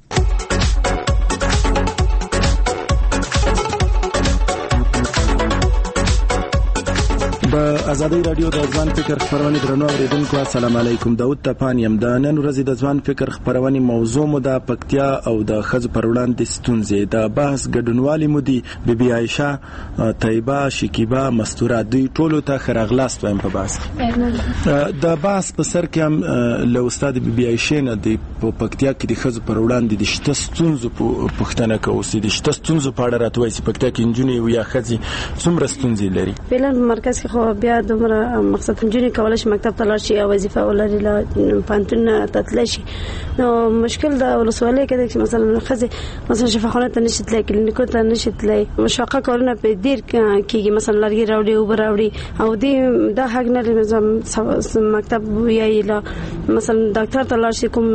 په ازادي رادیو د ځوان فکر خبرونه درنو اوریدونکو السلام علیکم. داود تپان یم. د نن ورځې د ځوان فکر خبرونه موضوع مو د پکتیا او د ښځو پر وړاندې ستونزې د بحث ګډونوالي مو دي بیبي عائشه، طیبه، شکیبه، مستوره، دوی ټولو ته خراغلاست وایم په بحث. د بحث په سر کې هم له استاد بیبي عائشه نه د پکتیا کې د ښځو پر وړاندې د شته ستونزو پوښتنه کوو چې د شته ستونزو په اړه راته وایي چې پکتیا کې نجونې یا ښځې څومره ستونزې لري. بلن مرکز کې بیا دومره مقصد نجونې کولای شي مکتب ته لاړ شي او وظیفه ولري له پانتون ته تللی شي. نو مشکل د ولسوالۍ کې دی چې مثلا ښځې مثلا شفاخانه ته نشي تللی، کلینیکو ته نشي تللی، مشاقه کارونه په ډېر کېږي، مثلا لرګي راوړي، اوبه راوړي او دې دا حق نه لري مکتب ویایي لا مثلا ډاکټر ته لاړ شي. کوم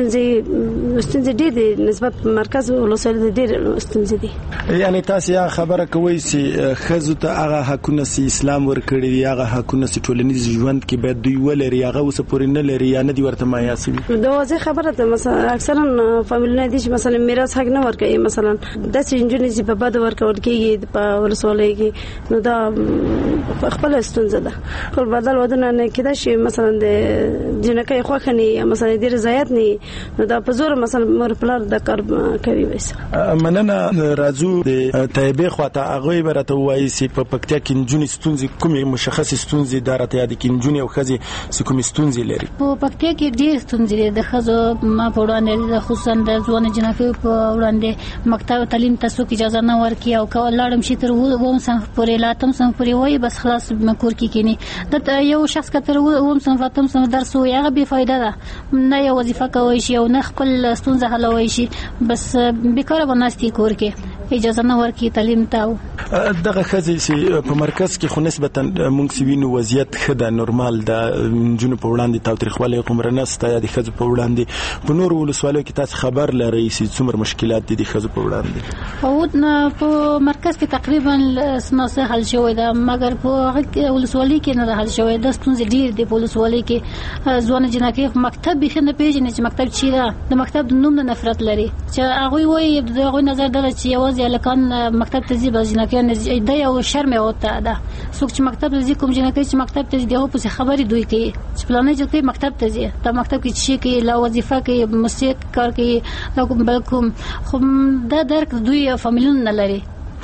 ستونزې ډېر دي نسبت مرکز ولسوالۍ ته ډېر ستونزې دي. یعنی تاسو یا خبره کوئ چې ښځو ته هغه حقونه چې اسلام ورکړي دي، هغه حقونه چې ټولنیز ژوند کې باید دوی ولري، هغه اوس پورې نه لري یا نه دي ورته مهیا شوي. دا واضح خبره ده. مثلا اکثرا فامیلونه دي چې مثلا میراث حق نه ورکوي، مثلا داسې نجونې چې په بد ورکول کېږي په ولسوالۍ کې، نو دا خپله ستونزه ده. ټول بدل ودونه نه کېدای شي مثلا د جنکۍ خوښه نه یا مثلا د رضایت نه، نو دا په زور مثلا مور پلار د کار کوي. مننه. راځو د طیبې خواته. هغوی به راته ووایي چې په پکتیا کې نجونې ستونزې کومې مشخصې ستونزې دا راته یادې کړي، نجونې او ښځې چې کومې ستونزې لري. په پکتیا کې ډېرې ستونزې دي د ښځو په وړاندې، خصوصا د ځوانو جنکیو په وړاندې. مکتب تعلیم ته څوک اجازه نه ورکوي او که لاړم شي تر 9 صنف پورې، لا 8 صنف پورې وایي بس خلاص کور کې کېني. دلته یو شخص که تر 9 صنف 8 صنف درس وایي هغه بې فایده ده، نه یو وظیفه کولی شي او نه خپل ستونزه حلولی شي، بس بیکاره به ناست کور کې، اجازه نه ورکوي تعلیم ته. دغه ښځې چې په مرکز کې خو نسبتا موږ چې وینو وضعیت ښه ده، نورمال ده، نجونو په وړاندې تاوتریخوالی قمره نسته یا د ښځو په وړاندې. په نورو ولسوالیو کې تاسو خبر لرئ چې څومره مشکلات دي د ښځو په وړاندې؟ او په مرکز کې تقریبا سماسه حل شوی ده، مګر په ولسوالۍ کې نه حل شوی ده. ستونزې ډېر دي په ولسوالۍ کې. ځوانې جنکۍ مکتب بیخي نه پېژني چې مکتب چی ده، د مکتب د نوم نه نفرت لري، چې هغوی وایي د هغوی نظر دا چې یوازې هلکان مکتب ته ځي، بس جنکۍ دا یو شرم یې ورته ده. څوک چې مکتب ته ځي، کوم جنکۍ چې مکتب ته ځي د هغو پسې خبرې دوی کوي چې فلانۍ جنکۍ مکتب ته ځي، دا مکتب کې څه کوي، لا وظیفه کوي، موسیقي کار کوي، لا کوم بل کوم. خو دا درک دوی فامیلونه نه لري.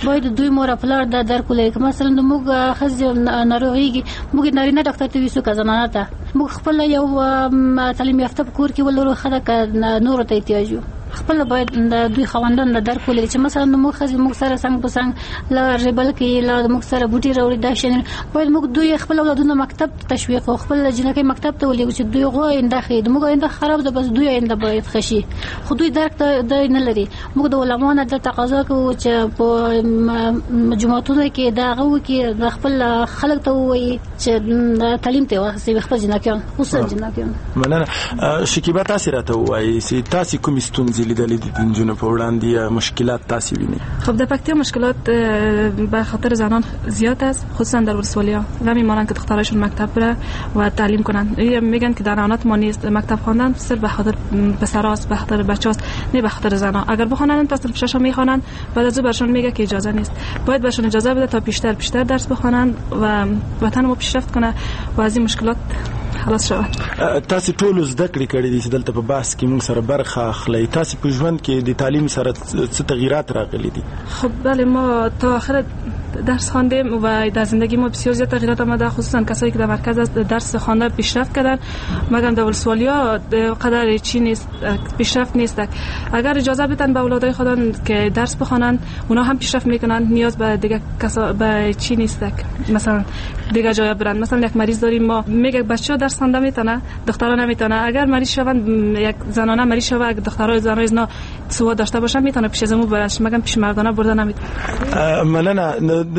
باید دوی مور پلار د درکولې مثلا موږ خزي ناروغي موږ نارینه ډاکټر ته ویسو که زنانه ته موږ خپل یو تعلیم یافته کور کې ولرو خدای نور ته احتیاج خپل باید د دوی خوندان د درکولې چې مثلا موږ خزي موږ سره څنګه پسنګ لا ریبل کې لا موږ سره بوټي راوړي دا شنه باید موږ دوی خپل اولادونه مکتب تشویق او خپل جنکې مکتب ته ولې چې دوی غوښنده خې موږ آینده خراب ده بس دوی آینده باید خشي خو دوی درک د نه لري موږ د علماونو د تقاضا کوو چې په جمعتونو کې دا غو کې د خپل خلک ته وایي چې تعلیم ته واسي خپل جنکې خصوصا جنکې مننه شکیبا تاسو راته وایي چې تاسو کوم ستونزې لیدلې دي د جنونو په وړاندې مشکلات تاسو ویني خب در پکتیا مشکلات به خاطر زنان زیاد است خصوصا در ولسوالی‌ها و میمانند که دخترایشون مکتب بره و تعلیم کنن میگن که در آنات ما نیست مکتب خواندن صرف به خاطر پسراست به خاطر بچاست نه به خاطر زنا اگر بخونن تا صرف شش میخوانن بعد از برشون میگه که اجازه نیست باید برشون اجازه بده تا بیشتر درس بخونن و وطن ما پیشرفت کنه و از این مشکلات خلاص شوه. تاسو ټول زده کړې کړې دي چې دلته په باس کې موږ سره برخه اخلي تاسو په ژوند کې د تعلیم سره څه تغییرات راغلي دي؟ خب بله ما تا آخر درس خواندیم و در زندگی ما بسیار زیاد تغییرات آمده خصوصا کسایی که در مرکز از درس خوانده پیشرفت کردن مگر در ولسوالی‌ها قدر چی نیست پیشرفت نیست اگر اجازه بدن به اولادای خودن که درس بخوانن اونا هم پیشرفت میکنن نیاز به دیگه به چی نیست مثلا دیگه جای برن مثلا یک مریض داریم ما میگه بچه‌ها درس خوانده میتونه دخترها نمیتونه اگر مریض شوند یک زنانه مریض شوه اگر دخترها زنای نه سواد داشته باشن میتونه پیش از مو برش مگر پیش مردانه برده نمیتونه مننه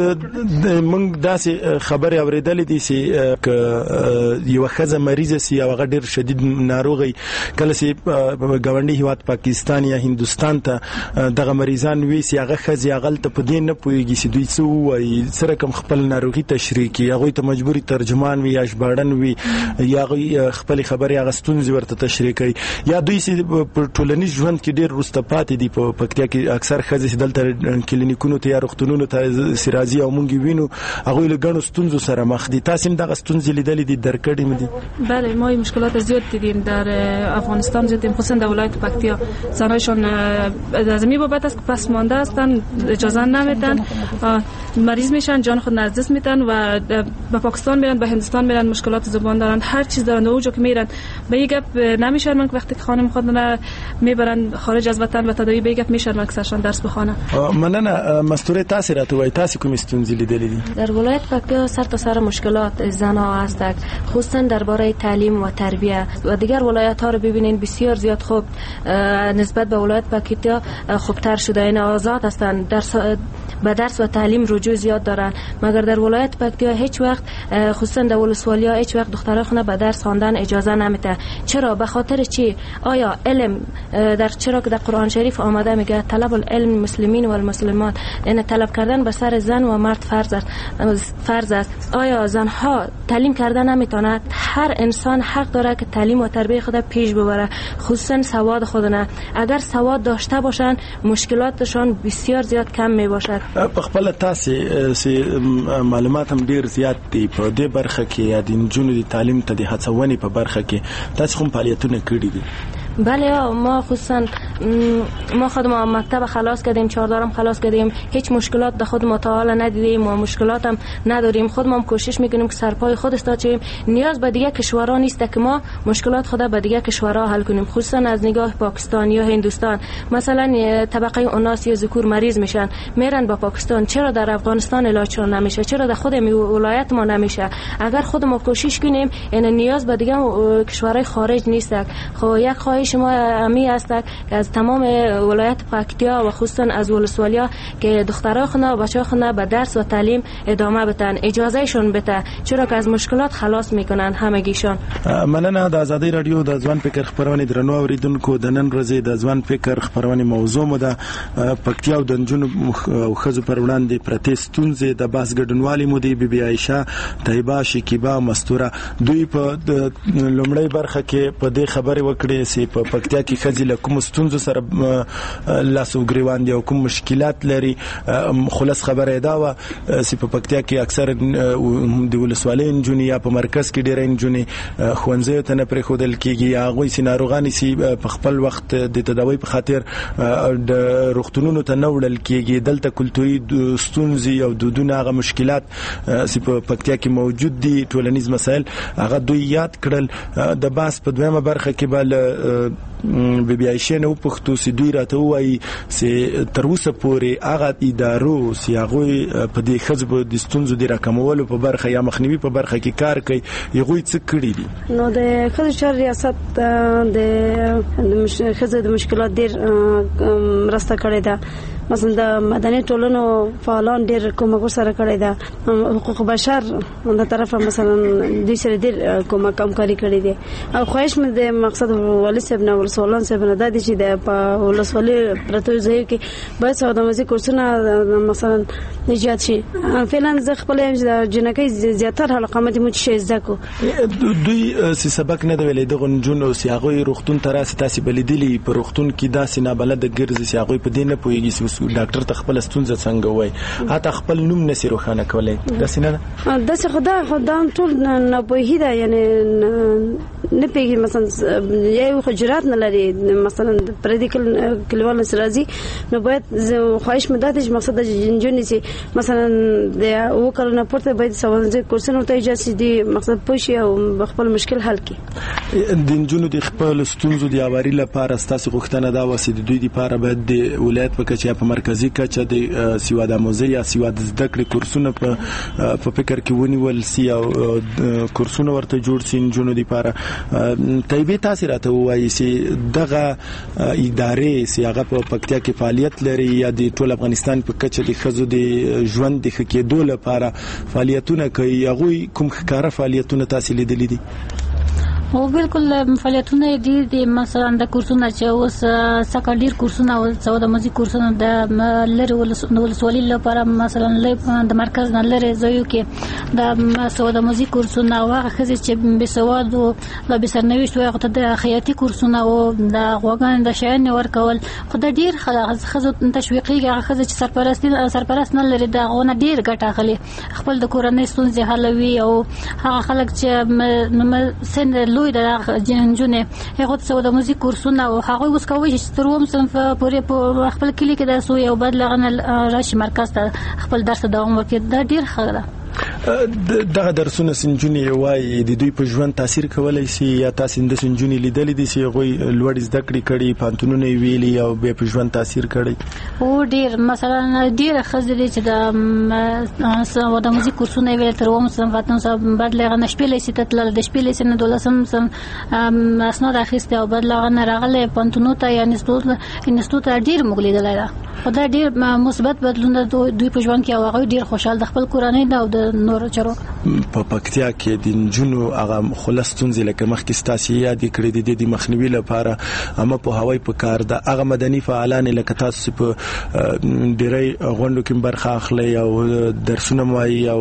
موږ داسې خبرې اورېدلې دي چې یو ښځه مریضه سي او هغه ډېر شدید ناروغي کله چې ګاونډي هیواد پاکستان یا هندستان ته دغه مریضان وي چې هغه ښځې هغلته په دې نه پوهېږي چې دوی څه ووایي څه رقم خپل ناروغي تشریح کړي هغوی ته مجبوري ترجمان وي یا ژباړن وي یا هغوی خپلې خبرې هغه ستونزې ورته تشریح کوي یا دوی چې په ټولنیز ژوند کې ډېر وروسته پاتې دي په پکتیا کې اکثر ښځې چې دلته کلینیکونو ته یا روغتونونو ته سرازي او مونږ وینو هغه له ګڼو ستونزو سره مخ دي تاسو هم دغه ستونزې لیدلې دي درکړې مې دي بله ما مشکلات زیاد دیدیم در افغانستان دیدیم خصوصا در ولایت پکتیا زنایشون از می بابت است که پس مانده هستن اجازه نمیدن مریض میشن جان خود از دست میدن و به پاکستان میرن به هندستان میرن مشکلات زبان دارن هر چیز دارن اونجا که میرن به یک گپ نمیشرمن که وقتی که خانم خودنا میبرن خارج از وطن و تداوی به یک گپ میشرمن اکثرشون درس بخونن مننه مستوره تاسو راته وای تاسو کوم ستونزې لیدلې دي در ولایت پکتیا سر تا سر مشکلات زنها هست خصوصا درباره تعلیم و تربیت و دیگر ولایت ها رو ببینین بسیار زیاد خوب نسبت به ولایت پکتیا خوبتر شده این آزاد هستند به درس و تعلیم رجوع زیاد دارن مگر در ولایت پکتیا هیچ وقت خصوصا در ولسوالیا هیچ وقت دخترای خونه به درس خواندن اجازه نمیده چرا به خاطر چی آیا علم در چرا که در قرآن شریف آمده میگه طلب العلم مسلمین و المسلمات یعنی طلب کردن به سر زن و مرد فرض است آیا زنها تعلیم کردن نمیتونه هر انسان حق داره که تعلیم و تربیت خود پیش ببره خصوصا سواد خودنه اگر سواد داشته باشن مشکلاتشان بسیار زیاد کم میباشد په خپل تاسو معلومات هم ډیر زیات دي په دې برخه کې یا د نجونو د تعلیم ته د هڅونې په برخه کې تاسو کوم فعالیتونه کړی دي بله ما خصوصا ما خودم مکتب خلاص کردیم چهاردارم خلاص کردیم هیچ مشکلات در خود متعال ندیدیم و مشکلات هم نداریم خودمون کوشش میکنیم که سرپای خود استاد نیاز به دیگه کشورها نیست که ما مشکلات خود به دیگه کشورها حل کنیم خصوصا از نگاه پاکستان یا هندوستان مثلا طبقه اوناس یا ذکور مریض میشن میرن با پاکستان چرا در افغانستان علاج نمیشه چرا در خود ولایت ما نمیشه اگر خود ما کوشش کنیم این نیاز به دیگه کشورهای خارج نیست خب یک شما امی هستند که از تمام ولایت پکتیا و خصوصا از ولسوالیا که دخترای خونه و بچه‌ها خونه به درس و تعلیم ادامه بدن اجازهشون بده چرا که از مشکلات خلاص میکنن همگیشون مننه د ازادي رادیو د ځوان فکر خبرونه درنو اوریدونکو د نن ورځې د ځوان فکر خبرونه موضوع مو ده پکتیا او د جنوب او خزو پر وړاندې پرتې ستونزې د باس ګډونوالي مو دی بي عائشه طیبه شکیبا مستوره دوی په لومړی برخه کې په دې خبرې وکړې چې چې په پکتیا کې ښځې له کوم ستونزو سره لاس او ګریوان دي او کوم مشکلات لري. خلاص خبره دا و چې په پکتیا کې اکثر د ولسوالۍ نجونې یا په مرکز کې ډېرې نجونې ښوونځیو ته نه پرېښودل کېږي. هغوی چې ناروغانې سي په خپل وخت د تداوی په خاطر د روغتونونو ته نه وړل کېږي. دلته کلتوري ستونزې او دودونه هغه مشکلات چې په پکتیا کې موجود دي ټولنیز مسایل هغه دوی یاد کړل. د باس په دویمه برخه کې بل بی عائشه نو پښتو سي دوی راته وایي چې تر اوسه پورې هغه ادارو چې هغه په دې خزب د ستونزو د راکمولو په برخه یا مخنیوي په برخه کې کار کوي یغوی څه کړی دي؟ نو د خزر شهر ریاست د خزر د مشکلات ډیر مرسته کړې ده. مثلا د مدني ټولنو فعالان ډیر کومک سره کړی ده. حقوق بشر د طرفه مثلا دوی سره ډیر کومک همکاري کړې ده. او خواهش مې د مقصد ولي صاحب نو ولسوالان صاحب نه د دې چې د په ولسوالي پرته ځای کې باید سودامزي کورسونه مثلا ایجاد شي. فعلا زه خپل جنکۍ زیاتره حلقامت مو چې زده کو دوی سبق نه دی ویلي دغه نجونو چې هغه روغتون تراسي تاسو بلیدلی په روغتون کې داسې نه بلد ګرځي چې هغه په دې نه پوهیږي چې ډاکټر ته خپل ستونزه څنګه وای حتی خپل نوم نسی روښانه کولای داسې نه داسې خدا ټول نه پوهی دا یعنی نه پیږي مثلا یو خجرات نه لري مثلا پردیکل کلیوال سرازي نو باید خواهش مې دا چې مقصد د جنجونی چې مثلا د وکړنه پورته باید سوالځي کورسونو ته اجازه دي مقصد پوښي او خپل مشکل حل کړي. د جنونو د خپل ستونزو د اواري لپاره ستاسو غوښتنه دا وسې د دوی لپاره باید د ولایت په کچه په مرکزی کچه د سیواد آموزي یا سیواد زده کړې کورسونه په فکر کې ونیول سي او کورسونه ورته جوړ سي جنونو لپاره. طيبه تاسو راته وایي چې دغه ادارې چې هغه په پکتیا کې فعالیت لري یا د ټول افغانستان په کچه د خزو د ژوند د خکېدو لپاره فعالیتونه کوي هغه کوم ښکارا فعالیتونه تاسو لیدلې دي؟ او بالکل فعالیتونه دي مثلا د کورسونه چې اوس سکندیر کورسونه او سودامزي کورسونه د لری ولسوالۍ لپاره مثلا د مرکز نه لری ځایو کې د سودامزي کورسونه او هغه چې به سواد او د بسرنويشت او هغه د خیاطي کورسونه او د غوګان د شین ورکول خدای ډیر خزو تشویقي هغه چې سرپرست نه لري د غونه ډیر ګټه اخلي خپل د کورنۍ ستونزې حلوي او هغه خلک چې سن د جنجونه هغه سودامزي کورسونه او هغه اوس کوي چې تر اوسه صنف پورې په خپل کلی کې د سو یو بدل غنل راشي مرکز ته خپل درس دوام ورکړي دا ډیر ښه ده. دغه درسونه سنجونی وای د دوی په ژوند تاثیر کولای شي یا تاسو د سنجونی لیدلې دي چې غوي لوړ زده کړې پانتونونه ویلي او به په ژوند تاثیر کړي او ډیر مثلا ډیر خزري چې د سودامزي کورسونه ویل تر اوسه صنفتون سره بدل غنل شپېلې چې تل د شپېلې سن دولسم سم اسناد اخیسته او بدل غنل راغله پانتونو ته یا انستوت ډیر مغلیدل دا خدای ډیر مثبت بدلون دوی په ژوند کې او هغه ډیر خوشاله د خپل کورنۍ دا د نور چرو په پکتیا کې د جنونو هغه خلاصتون ځکه مخکې ستاسو یاد کړی د مخنیوي لپاره اما په هوای په کار د هغه مدني فعالان لکه تاسو په ډیری غونډو کې برخه اخلي او درسونه موي او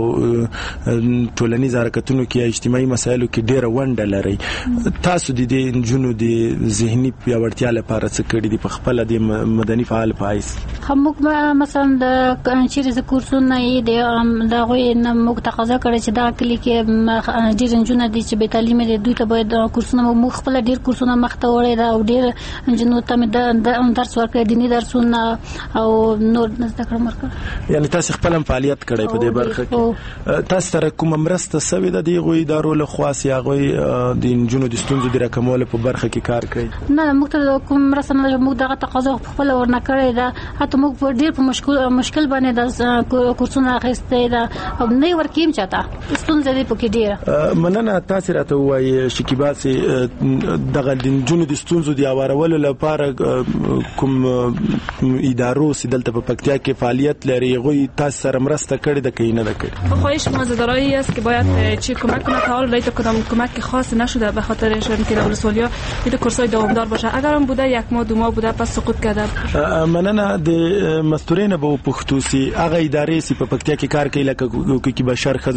ټولنیز حرکتونو کې اجتماعي مسایلو کې ډیره ونډه لري تاسو د دې جنونو د ذهني پیاوړتیا لپاره څه کړی دي په خپل د مدني فعال پایس هم مثلا د چیرې کورسونه یې د غوي نه موږ تقاضا کړې چې دا کلی کې ډیر انجونه دي چې به تعلیم دي دوی ته باید کورسونه موږ خپل ډیر کورسونه مخته وړي دا او ډیر انجنونو ته د درس ورکړي دینی درسونه او نور زده کړم ورکړ یعنی تاسو خپل فعالیت کړی په دې برخه کې تاسو سره کوم مرسته سوي د دې غوي ادارو له خاص یا غوي د انجونو د ستونزو د راکمول په برخه کې کار کوي نه موږ ته کوم مرسته نه موږ دغه تقاضا خپل ورنه کړی دا حتی موږ ډیر په مشکل باندې د کورسونه اخیسته دا او نه ورکیم چاته ستونزې دي پکې ډیره مننه تاسو راته وایي شکیبا سي دغه د جنونو د ستونزو دی اورول لپاره کوم ادارو سیدلته په پکتیا کې فعالیت لري غوي تاسو سره مرسته کړې ده کینه ده کړې خواهش مزدرایی است که باید چی کمک کنه تا حالا تا کدام کمک خاص نشده به خاطر شون که ولسوالیا این کورسای دوامدار باشه اگر هم بوده یک ماه دو ماه بوده پس سقوط کرده مننه د مستورین به پختوسی هغه ادارې سی په پکتیا کې کار کوي لکه کې بشر خزو چارو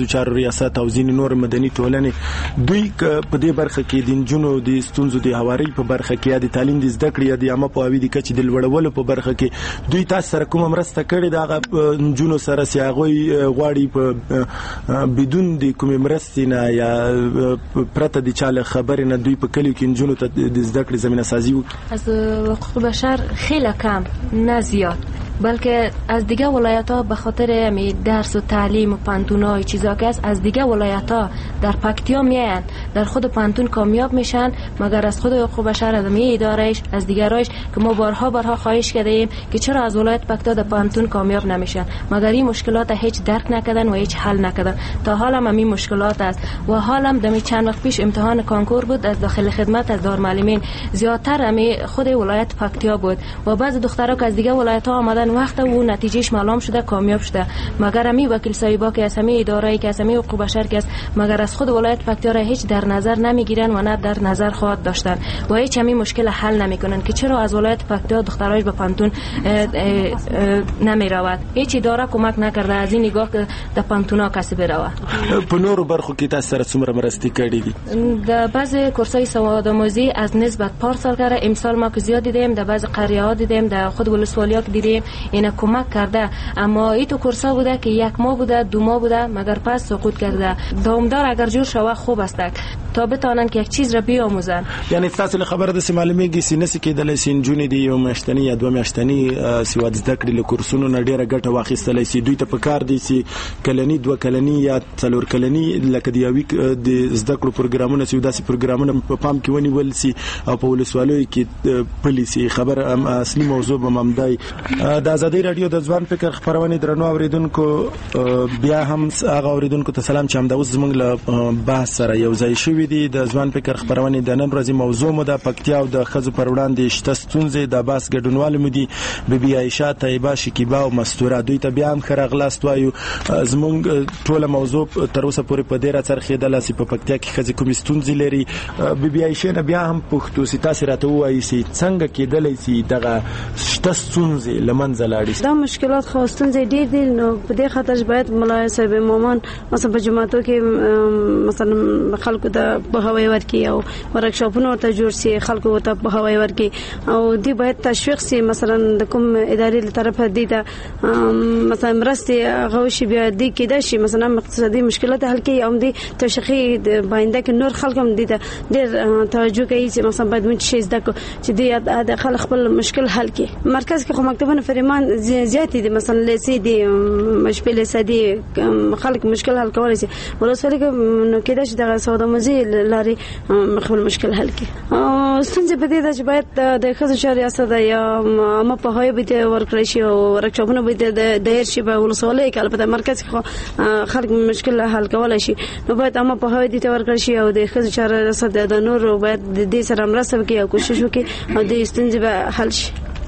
ریاست او ځینې نور مدني ټولنې دوی په دې برخه کې د نجونو د ستونزو د هواري په برخه کې یا د تعلیم د زده کړې یا د عامه پوهاوي د کچې د لوړولو په برخه کې دوی تاسو سره کومه مرسته کړې ده هغه نجونو سره چې هغوی غواړي په بدون د کومې مرستې نه یا پرته د چا له خبرې نه دوی په کلیو کې نجونو ته د زده کړې زمینه سازی وکړي؟ از حقوق بشر خیلی کم، نه زیاد، بلکه از دیگه ولایت ها به خاطر درس و تعلیم و پانتون های چیزا که از دیگه ولایت ها در پکتیا میان در خود پانتون کامیاب میشن، مگر از خود حقوق بشر از ادارهش از دیگرایش که ما بارها خواهش کردیم که چرا از ولایت پکتیا در پانتون کامیاب نمیشن، مگر این مشکلات هیچ درک نکردن و هیچ حل نکردن. تا حالا هم این مشکلات است و حالا دمی چند وقت پیش امتحان کانکور بود از داخل خدمت از دارالمعلمین، زیادتر هم خود ولایت پکتیا بود و بعضی دخترها که از دیگه ولایت ها آمدن وقت و نتیجهش معلوم شده کامیاب شده، مگر همی وکیل صاحبا که از همه اداره‌ای که از همه حقوق بشر که است مگر از خود ولایت پکتیا را هیچ در نظر نمیگیرن و نه در نظر خواهد داشتن و هیچ همین مشکل حل نمیکنن که چرا از ولایت پکتیا دخترایش به پانتون نمیرود. هیچ اداره کمک نکرده از این نگاه که در پانتونا کسی برود. په نورو برخو کې تاسو سره څومره مرستې کړې دي؟ در بعضی کورسای سوادآموزی از نسبت پارسال کرده، امسال ما که زیاد دیدیم، در بعضی قریه ها دیدیم، در خود ولسوالی ها که دیدیم اینا کمک کرده، اما این تو کورسا بوده که 1 ماه بوده 2 ماه بوده مگر پس سقوط کرده. دامدار اگر جور شوه خوب است تا بتانن که یک چیز را بیاموزن. یعنی تاسو له خبره د معلومیږي سینې کې د لسین جونې دی یو میاشتنی یا 2 میاشتنی سواد زده کړې له کورسونو نه ډیره ګټه واخیستلای شي. دوی ته په کار دي چې کلنی 2 کلنی یا 4 کلنی لکه د یوې د زده کړو پروګرامونه چې داسې پروګرامونه په پام کې ونیول سي او په ولسوالیو کې پالیسي خبر اصلي موضوع به ممدای د ازادي رادیو د ځوان فکر خبرونه درنو اوریدونکو بیا هم هغه اوریدونکو ته سلام چې هم د اوس زموږ له بحث سره یو ځای شوی دی. د ځوان فکر خبرونه د نن ورځې موضوع مو د پکتیا او د خزو پر وړاندې شته ستونزې د باس ګډونوال مو دي بي عائشہ طیبه شکیبا او مستوره. دوی ته بیا هم خرغلاست وایو. زموږ ټوله موضوع تر اوسه پورې په ډیره څرخېدله چې په پکتیا کې خزې کوم ستونزې لري. بي عائشہ نه بیا هم پښتو سي تاسو راته وایي چې څنګه کېدلی سي دغه شته ستونزې لمنځه لاړې؟ دا مشکلات خو ستونزې ډېر دي، نو په دې خاطر باید مولوي صاحب امامان مثلا په جماعتو کې مثلا خلکو ته پوهاوی ورکړي او ورکشاپونه ورته جوړ سي، خلکو ته پوهاوی ورکړي او دی باید تشویق سي. مثلا د کوم ادارې له طرفه دی ته مثلا مرستې غوښي بیا دی کېدای شي مثلا اقتصادي مشکلات حل کوي او دی تشخیص باینده کې نور خلک هم دی ته ډېر توجه کوي چې مثلا باید موږ شي زده کو چې دی د خلک خپل مشکل حل کړي. مرکز کې خو مکتبونه فریمان زیات دي، مثلا لیسې دي مشپل لیسې خلک مشکل حل کولای شي. ولسوالی کې نو کېدای شي د سوداموزي لاري خپل مشکل حل کړي. ستونزې په دې ده چې باید د خزو شهر ریاست یا ما په هاي به ورکړی شي او ورکشاپونه به د هر شي په ولسوالی کې البته مرکز کې خلک مشکل حل کولای شي، نو باید اما په هاي دې ورکړی شي او د خزو شهر ریاست د نور باید د دې سره مرسته وکړي او کوشش وکړي او د ستونزې به حل شي.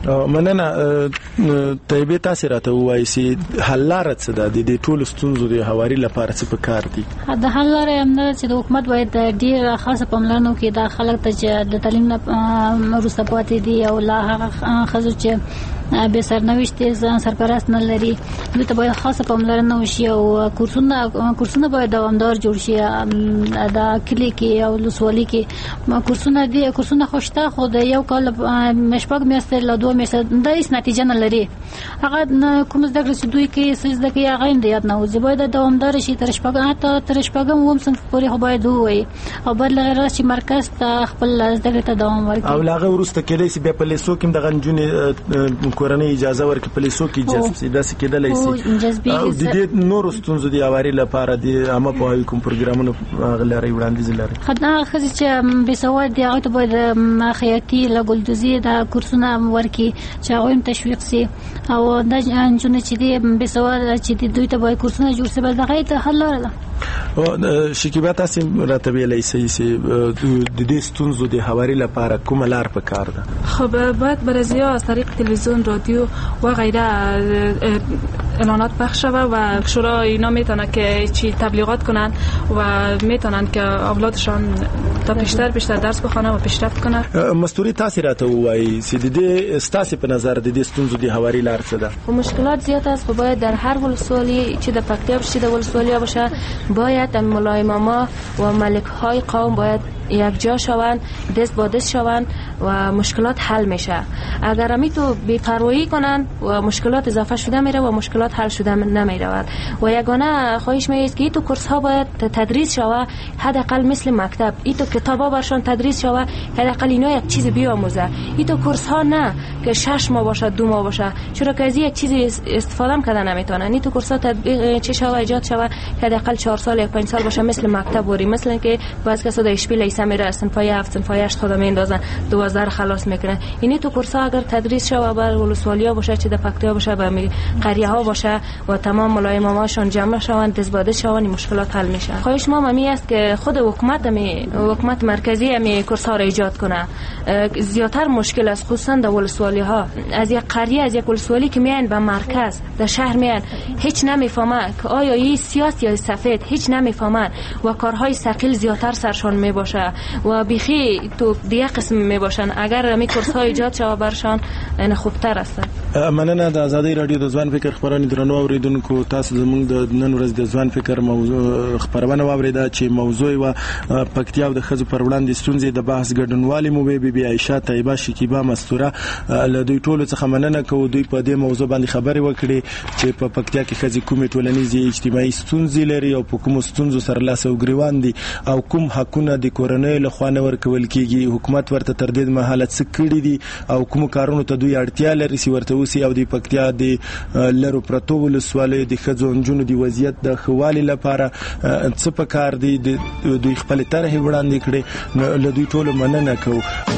مننه. طيبه تاسو راته وایي چې حل لاره څه ده د دې ټولو ستونزو د هواري لپاره څه پکار دي؟ د حل لاره هم نه چې د حکومت باید ډیر خاصه پاملرنه وکړي د خلک ته چې د تعلیم نه وروسته پاتې دي او لا هغه خزو چې به سرنوشت ځان سرپرست نه لري دوی ته باید خاصه پاملرنه وشي او کورسونه باید دوامدار جوړ شي. د کلی کې او لسوالی کې کورسونه خوشته خو د یو کال مشپږ میاشتې له 2 میاشتې د هیڅ نتیجه نه لري. هغه کوم زده کړې چې دوی کې څه زده کوي هغه هم د یاد نه وځي، باید دوامدار شي تر شپږم اووم صنف پورې خو باید ووایي او باید له غیر چې مرکز ته خپل زده کړې ته دوام ورکړي او له هغه وروسته کېدای شي بیا په لیسو کې هم دغه نجونې کورنۍ اجازه ورکړي په لیسو کې جذب شي. داسې کېدلی شي او د دې نورو ستونزو د هواري لپاره د عامه پوهاوي کوم پروګرامونه هغه لري وړاندیز لري. خدای ښځې چې بېسواد دي هغه ته باید خیاطي له ګلدوزي د کورسونه ورکړي چې هغوی هم تشویق سي او دا نجونې چې دي بېسواده چې دي دوی ته باید کورسونه جوړ سي. بس دغه ته حل لاره ده. شکیبا تاسو راته ویلای شئ چې د دې ستونزو د هواري لپاره کومه لار پکار ده؟ خب باید برازیا از طریق تلویزیون رادیو و غیره اعلانات پخش شود و شورا اینا میتونن که چی تبلیغات کنن و میتونن که اولادشان تا بیشتر درس بخونن و پیشرفت کنن. مستوری تاسو راته وایي چې د دې ستاسو په نظر د دې ستونزو د هواري لار څه ده؟ مشکلات زیات است و باید در هر ولسوالی چه در پکتیا باشه در ولسوالی باشه باید ملای ماما و ملک های قوم باید یک جا شوند، دست با دست شوند و مشکلات حل میشه. اگر همی تو بی‌پروایی کنن و مشکلات اضافه شده میره و مشکلات حل شده نمیرود. و یگانه خواهش میست که تو کورس ها باید تدریس شود، حداقل مثل مکتب تو کتابا برشان تدریس شود، حداقل اینا یک چیز بیاموزه. تو کورس ها نه که 6 ماه باشه 2 ماه باشه، چرا که از یک چیز استفاده کردن نمیتونن. تو کورس ها تطبیق چه شود ایجاد شود که حداقل 4 سال یا 5 سال باشه مثل مکتب وری، مثلا که باز کسا در اشپیل میره صنف 7 صنف 8 خدا میندازن 2000 خلاص میکنن. اینی تو کورس ها اگر تدریس شود بر ولسوالی ها باشه، چه در پکتیا باشه، به قریه ها باشه و تمام ملای ماماشون جمع شوند، دست با دست شوند، مشکلات حل میشه. خواهش ما می است که خود حکومت مرکزی می کورس ها را ایجاد کنه. زیاتر مشکل است خصوصا در ولسوالی ها. از یک قریه از یک ولسوالی که میان به مرکز در شهر میان هیچ نمیفهمن که آیا این سیاست یا سفید، هیچ نمیفهمن و کارهای ثقیل زیاتر سرشان میباشه و بیخی تو دیگه قسم میباشن. اگر می کورس ها ایجاد شود برشان ان خوبتر است. مننه. د آزادۍ رادیو د ځوان فکر خبرونه درنو اوریدونکو، تاسو زموږ د نن ورځ د ځوان فکر موضوع خبرونه واوریده چې موضوع و پکتیا د خزو پر وړاندې ستونزې د بحث ګډونوالي مو بي عائشہ طیبه شکیبا مستوره له دوی ټولو څخه مننه کوو. دوی په دې موضوع باندې خبرې وکړي چې په پکتیا کې خزي کومې ټولنیزې اجتماعي ستونزې لري او په کوم ستونزو سره لاس او ګریوان دي او کوم حقونه د کورنۍ له خوا نه ورکول کیږي. حکومت ورته تر دې مهاله څه کړی دي او کوم کارونو ته دوی اړتیا لري چې ورته وسی او د پکتیا د لرو پرتو ولسوالۍ د خزو انجونو د وضعیت د خوالي لپاره څه پکار دي دوی خپل طرح وړاندې کړي. له دوی ټولو مننه کوو.